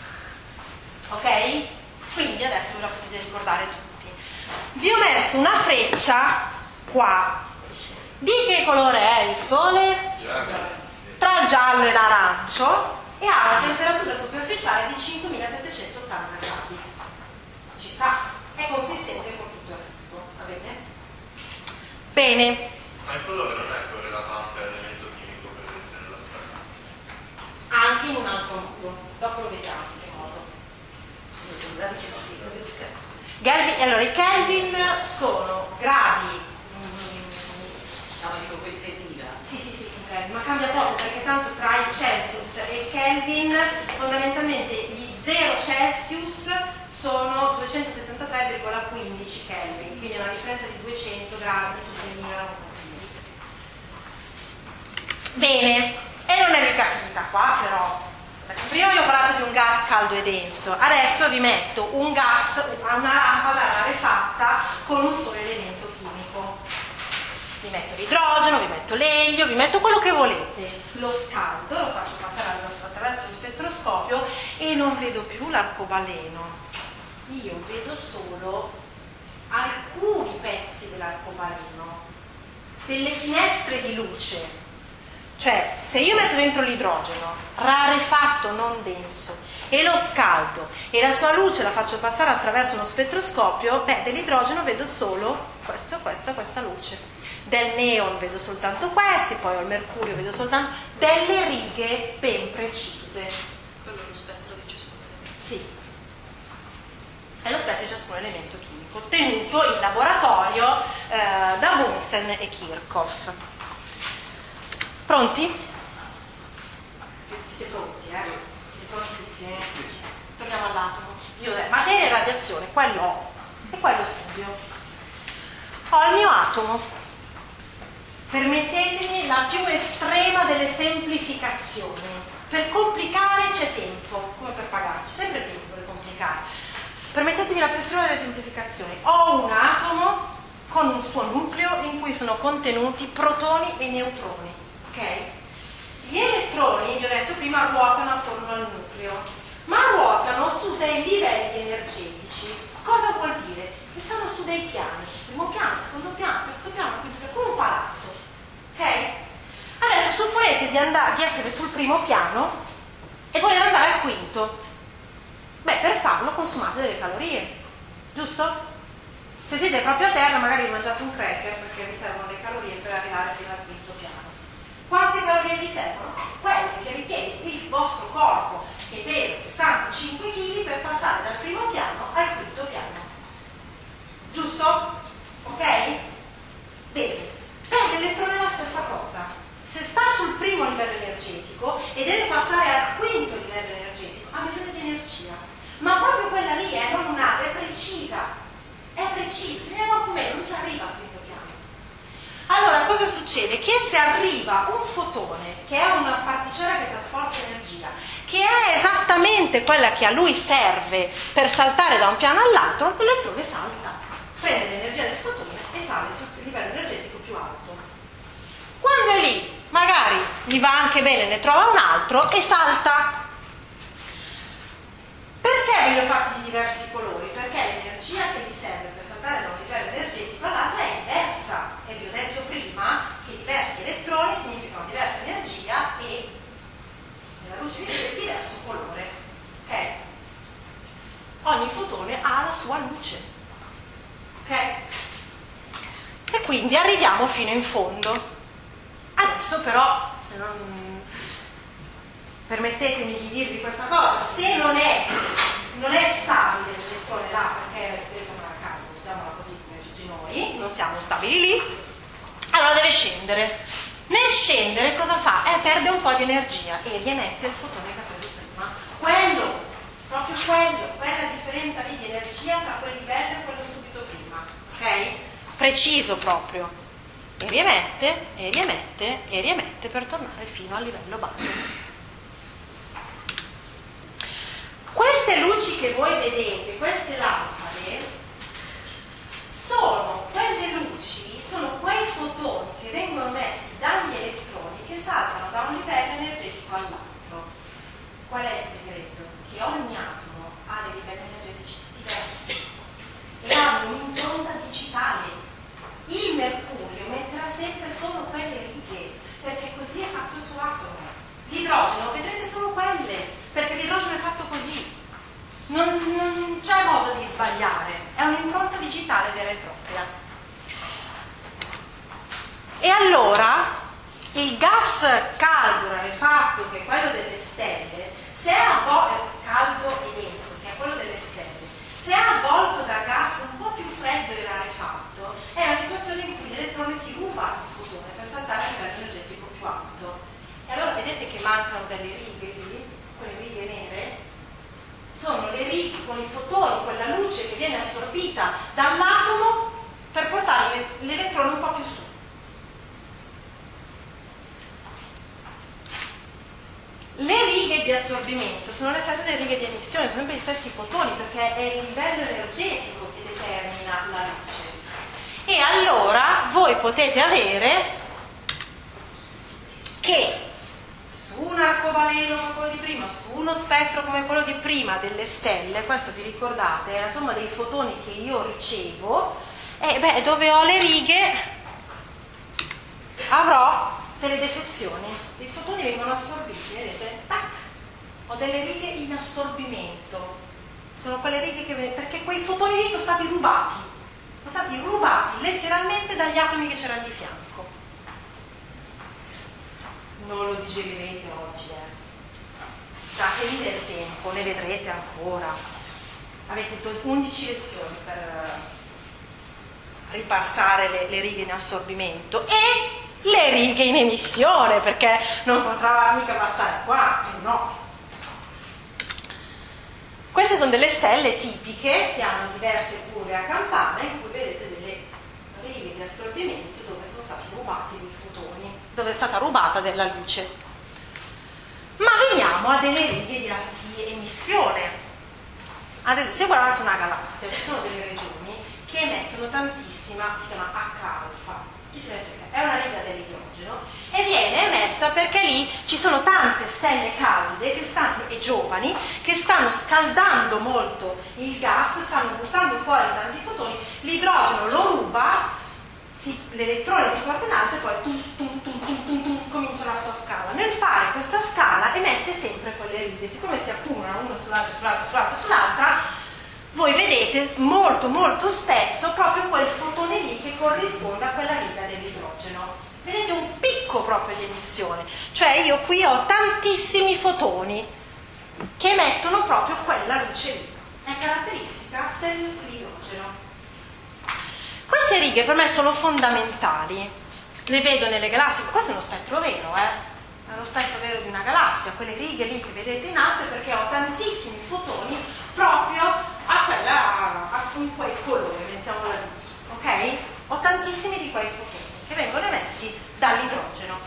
Ok? Quindi adesso ve la potete ricordare tutti. Vi ho messo una freccia qua. Di che colore è il Sole? Giallo. Tra il giallo e l'arancio, e ha una temperatura superficiale di 5.780 gradi. Ci sta, è consistente con tutto il resto, va bene? Bene. Ma il colore non è correlato anche all'elemento chimico presente nella stella? Anche in un altro modo, dopo lo vediamo in che modo. Allora, i Kelvin sono gradi. Dico questa è mira. Sì, ma cambia poco, perché tanto tra il Celsius e il Kelvin fondamentalmente gli 0 Celsius sono 273,15 Kelvin, quindi è una differenza di 200 gradi su 6.000. Bene, e non è mica finita qua però. Prima vi ho parlato di un gas caldo e denso, adesso vi metto un gas, una lampada rarefatta con un solo elemento chimico. Vi metto l'idrogeno, vi metto l'elio, vi metto quello che volete, lo scaldo, lo faccio passare attraverso lo spettroscopio e non vedo più l'arcobaleno. Io vedo solo alcuni pezzi dell'arcobaleno, delle finestre di luce. Cioè, se io metto dentro l'idrogeno, rarefatto, non denso, e lo scaldo, e la sua luce la faccio passare attraverso uno spettroscopio, dell'idrogeno vedo solo questa luce. Del neon vedo soltanto questi, poi al mercurio vedo soltanto delle righe ben precise. Quello è lo spettro di ciascuno elemento. Sì. È lo spettro di ciascun elemento chimico, ottenuto in laboratorio da Bunsen e Kirchhoff. Pronti? Siete pronti, Siete prontissimi? Torniamo all'atomo. Materia e radiazione, quello ho, e quello studio. Ho il mio atomo. Permettetemi la più estrema delle semplificazioni. Per complicare c'è tempo, come per pagarci, sempre tempo per complicare. Permettetemi la più estrema delle semplificazioni. Ho un atomo con un suo nucleo in cui sono contenuti protoni e neutroni. Ok? Gli elettroni, vi ho detto prima, ruotano attorno al nucleo, ma ruotano su dei livelli energetici. Cosa vuol dire? Che sono su dei piani, primo piano, secondo piano, terzo piano, quinto piano, come un palazzo. Ok? Adesso supponete di essere sul primo piano e voler andare al quinto. Per farlo consumate delle calorie, giusto? Se siete proprio a terra magari mangiate un cracker perché vi servono le calorie per arrivare fino al quinto piano. Quante calorie vi servono? Quelle che richiede il vostro corpo, che pesa 65 kg, per passare dal primo piano al quinto piano. Giusto? Ok? Bene. Per l'elettrone è la stessa cosa. Se sta sul primo livello energetico e deve passare al quinto livello energetico, ha bisogno di energia. Ma proprio quella lì è non un'altra, è precisa. È precisa. Se ne come non ci arriva al quinto piano. Allora, cosa succede? Che se arriva un fotone, che è una particella che trasporta energia, che è esattamente quella che a lui serve per saltare da un piano all'altro, l'elettrone salta, prende l'energia del fotone e sale sul livello energetico più alto. Quando è lì, magari gli va anche bene, ne trova un altro e salta. Perché ve li ho fatti di diversi colori? Perché l'energia che gli serve per saltare da un livello energetico all'altro è diversa. E vi ho detto prima che diversi elettroni significano diversa energia e nella luce visiva è diverso colore. Ok? Ogni fotone ha la sua luce. Ok? E quindi arriviamo fino in fondo. Adesso però, se non permettetemi di dirvi questa cosa, se non è stabile l'elettrone là, perché mettiamola a caso, mettiamola così come tutti noi, non siamo stabili lì, allora deve scendere. Nel scendere cosa fa? Perde un po' di energia e riemette il fotone che ha preso prima. Quello, proprio quello, quella differenza lì di energia tra quel livello e quello subito prima. Ok? Preciso proprio. E riemette, e riemette, e riemette per tornare fino al livello basso. Queste luci che voi vedete, queste lampade, sono quelle luci, sono quei fotoni che vengono messi dagli elettroni che saltano da un livello energetico all'altro. Qual è il segreto? Che ogni atomo ha dei livelli energetici diversi e hanno un'impronta digitale. Il mercurio metterà sempre solo quelle righe, perché così è fatto il suo atomo. L'idrogeno vedrete solo quelle, perché l'idrogeno è fatto così. Non c'è modo di sbagliare, è un'impronta digitale vera e propria. E allora il gas caldo rarefatto, che è quello delle stelle, se è caldo e denso, che è quello delle stelle, se è avvolto da gas un po' più freddo e rarefatto, è la situazione in cui l'elettrone si ruba il fotone per saltare a livello energetico più alto. E allora vedete che mancano delle righe lì, quelle righe nere, sono le righe con i fotoni, quella luce che viene assorbita dall'atomo per portare l'elettrone un po' più su. Le righe di assorbimento sono le stesse righe di emissione, sono sempre gli stessi fotoni, perché è il livello energetico che determina la luce. E allora voi voi potete avere che su un arcobaleno come quello di prima, su uno spettro come quello di prima delle stelle, questo vi ricordate, è la somma dei fotoni che io ricevo, e dove ho le righe avrò delle defezioni, i fotoni vengono assorbiti, vedete? Tac! Ho delle righe in assorbimento, sono quelle righe perché quei fotoni lì sono stati rubati letteralmente dagli atomi che c'erano di fianco. Non lo digerirete oggi, datevi del tempo, ne vedrete ancora. Avete 11 lezioni per ripassare le righe in assorbimento e le righe in emissione, perché non potrà mica bastare qua, no. Queste sono delle stelle tipiche che hanno diverse curve a campana in cui vedete delle righe di assorbimento dove sono stati rubati dei fotoni, dove è stata rubata della luce. Ma veniamo a delle righe di emissione. Adesso, se guardate una galassia, ci sono delle regioni che emettono tantissima, si chiama H alfa, chi se ne frega, è una riga dell'idrogeno e viene emessa perché lì ci sono tante stelle calde e giovani che stanno scaldando molto il gas, stanno buttando fuori tanti fotoni, l'idrogeno lo ruba, l'elettrone si porta in alto e poi comincia la sua scala. Nel fare questa scala emette sempre quelle righe, siccome si accumulano una sull'altra, voi vedete molto molto spesso proprio quel fotone lì che corrisponde a quella riga dell'idrogeno. Vedete un picco proprio di emissione, cioè io qui ho tantissimi fotoni che emettono proprio quella luce lì, è caratteristica dell'idrogeno. Queste righe per me sono fondamentali, le vedo nelle galassie, questo è uno spettro vero, è lo spettro vero di una galassia, quelle righe lì che vedete in alto è perché ho tantissimi fotoni proprio in quel colore, mettiamola lì, ok? Ho tantissimi di quei fotoni che vengono emessi dall'idrogeno.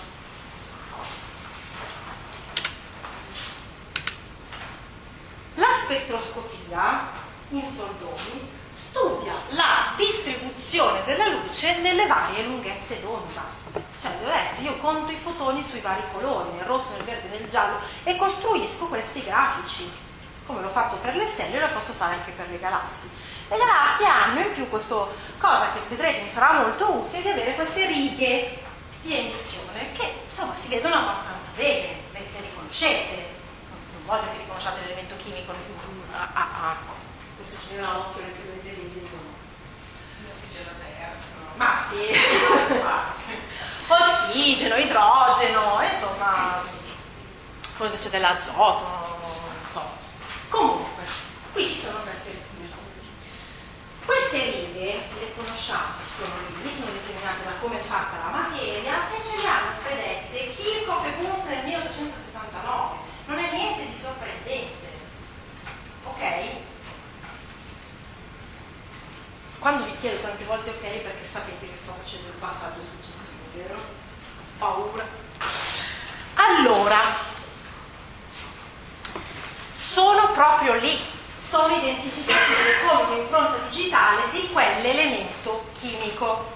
La spettroscopia in soldoni studia la distribuzione della luce nelle varie lunghezze d'onda. Cioè, vi ho detto, io conto i fotoni sui vari colori, nel rosso, nel verde, nel giallo, e costruisco questi grafici. Come l'ho fatto per le stelle, lo posso fare anche per le galassie. Le galassie hanno in più questa cosa che vedrete mi sarà molto utile, di avere queste righe di emissione che insomma si vedono abbastanza bene, le riconoscete. Non voglio che riconosciate l'elemento chimico questo ci viene all'occhio le righe. L'ossigeno terzo. Ma sì, ossigeno, idrogeno, insomma, forse c'è dell'azoto, non so. Comunque, qui ci sono queste righe. Queste righe, le conosciate, sono determinate da come è fatta la materia e ce le hanno predette Kirchhoff e Bunsen nel 1869. Non è niente di sorprendente, ok? Quando vi chiedo tante volte ok, perché sapete che sto facendo il passaggio successivo, vero? Paura. Allora, sono proprio lì. Sono identificative come un'impronta digitale di quell'elemento chimico.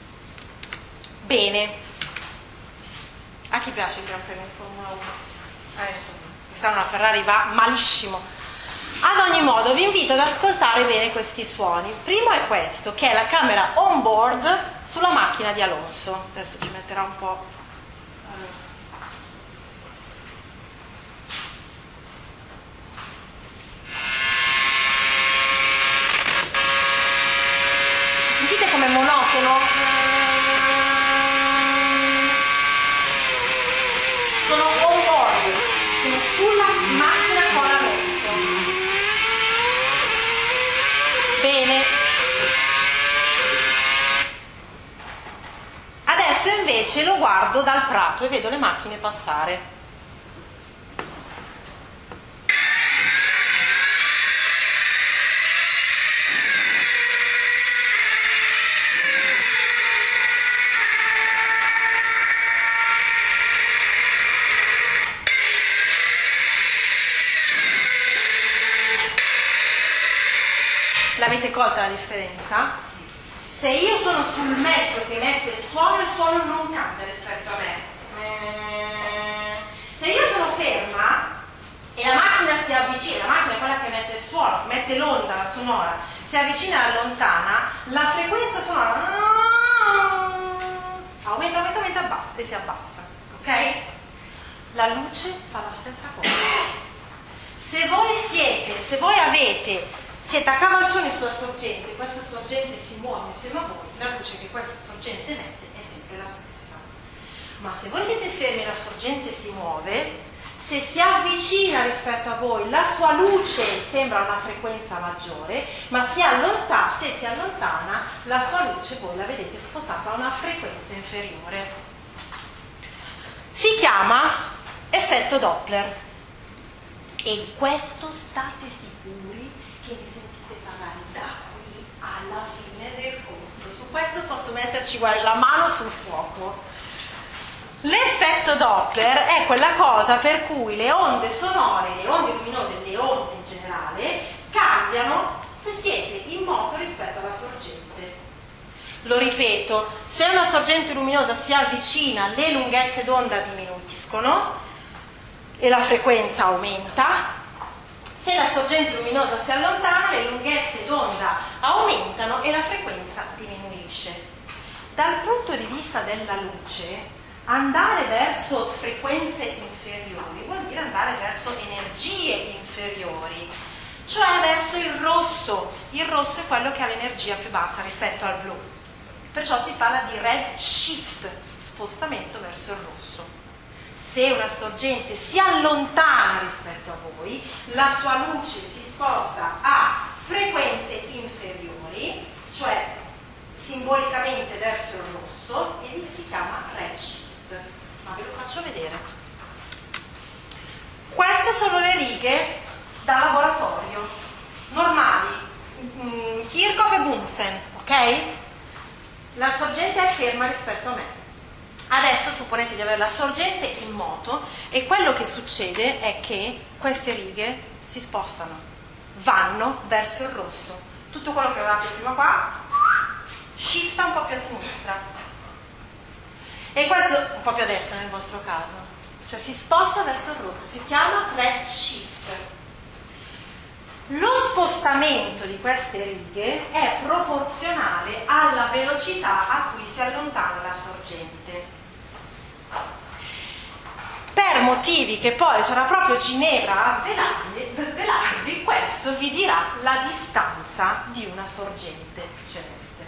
Bene. A chi piace il Gran Premio in Formula 1? Adesso, quest'anno la Ferrari va malissimo. Ad ogni modo, vi invito ad ascoltare bene questi suoni. Il primo è questo, che è la camera on board sulla macchina di Alonso. Adesso ci metterà un po'. Sentite com'è monotono? Sono on board, sono sulla macchina con Alonso. Bene. Adesso invece lo guardo dal prato e vedo le macchine passare. L'avete colta la differenza? Se io sono sul mezzo che emette il suono non cambia rispetto a me. Se io sono ferma e la macchina si avvicina, la macchina è quella che emette il suono, mette l'onda, la sonora, si avvicina e allontana, la frequenza sonora aumenta, abbassa e si abbassa, ok? La luce fa la stessa cosa. Se voi siete a cavalcioni sulla sorgente, questa sorgente si muove insieme a voi, la luce che questa sorgente emette è sempre la stessa. Ma se voi siete fermi e la sorgente si muove, se si avvicina rispetto a voi, la sua luce sembra una frequenza maggiore, ma se si allontana, la sua luce voi la vedete spostata a una frequenza inferiore. Si chiama effetto Doppler. E questo state sicuri che ne sentite parlare da qui alla fine del corso. Su questo posso metterci, guarda, la mano sul fuoco. L'effetto Doppler è quella cosa per cui le onde sonore, le onde luminose, le onde in generale, cambiano se siete in moto rispetto alla sorgente. Lo ripeto, se una sorgente luminosa si avvicina, le lunghezze d'onda diminuiscono e la frequenza aumenta. Se la sorgente luminosa si allontana, le lunghezze d'onda aumentano e la frequenza diminuisce. Dal punto di vista della luce, andare verso frequenze inferiori vuol dire andare verso energie inferiori, cioè verso il rosso. Il rosso è quello che ha l'energia più bassa rispetto al blu. Perciò si parla di red shift, spostamento verso il rosso. Se una sorgente si allontana rispetto a voi, la sua luce si sposta a frequenze inferiori, cioè simbolicamente verso il rosso, e si chiama redshift. Ma ve lo faccio vedere. Queste sono le righe da laboratorio, normali, Kirchhoff e Bunsen, ok? La sorgente è ferma rispetto a me. Adesso supponete di avere la sorgente in moto e quello che succede è che queste righe si spostano, vanno verso il rosso. Tutto quello che avevate prima qua shifta un po' più a sinistra e questo un po' più a destra nel vostro caso, cioè si sposta verso il rosso, si chiama red shift. Lo spostamento di queste righe è proporzionale alla velocità a cui si allontana la sorgente. Per motivi che poi sarà proprio Ginevra a svelarvi, questo vi dirà la distanza di una sorgente celeste.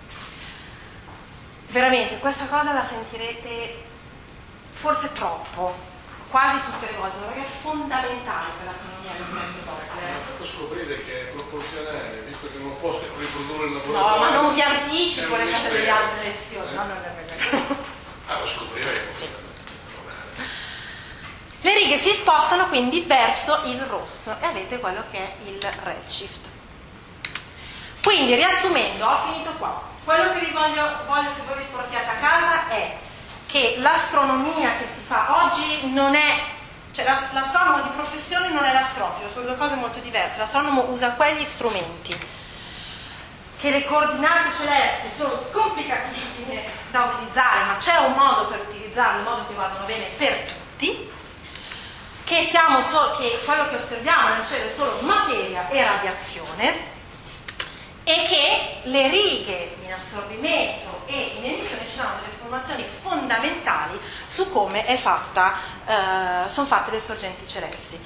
Veramente, questa cosa la sentirete forse troppo, quasi tutte le volte, perché è fondamentale per l'astronomia l'effetto Doppler. Mi ha fatto scoprire che è proporzionale, visto che non posso riprodurre il laboratorio. No, ma non vi anticipo le cose delle altre lezioni. No. Lo scopriremo. Sì. Le righe si spostano quindi verso il rosso e avete quello che è il redshift. Quindi, riassumendo, ho finito qua. Quello che voglio che voi vi portiate a casa è che l'astronomia che si fa oggi non è, cioè l'astronomo di professione non è l'astrofilo, sono due cose molto diverse. L'astronomo usa quegli strumenti, che le coordinate celesti sono complicatissime da utilizzare, ma c'è un modo per utilizzarle in modo che vadano bene per tutti, che quello che osserviamo nel cielo è solo materia e radiazione, e che le righe in assorbimento e in emissione ci danno delle informazioni fondamentali su come sono fatte le sorgenti celesti.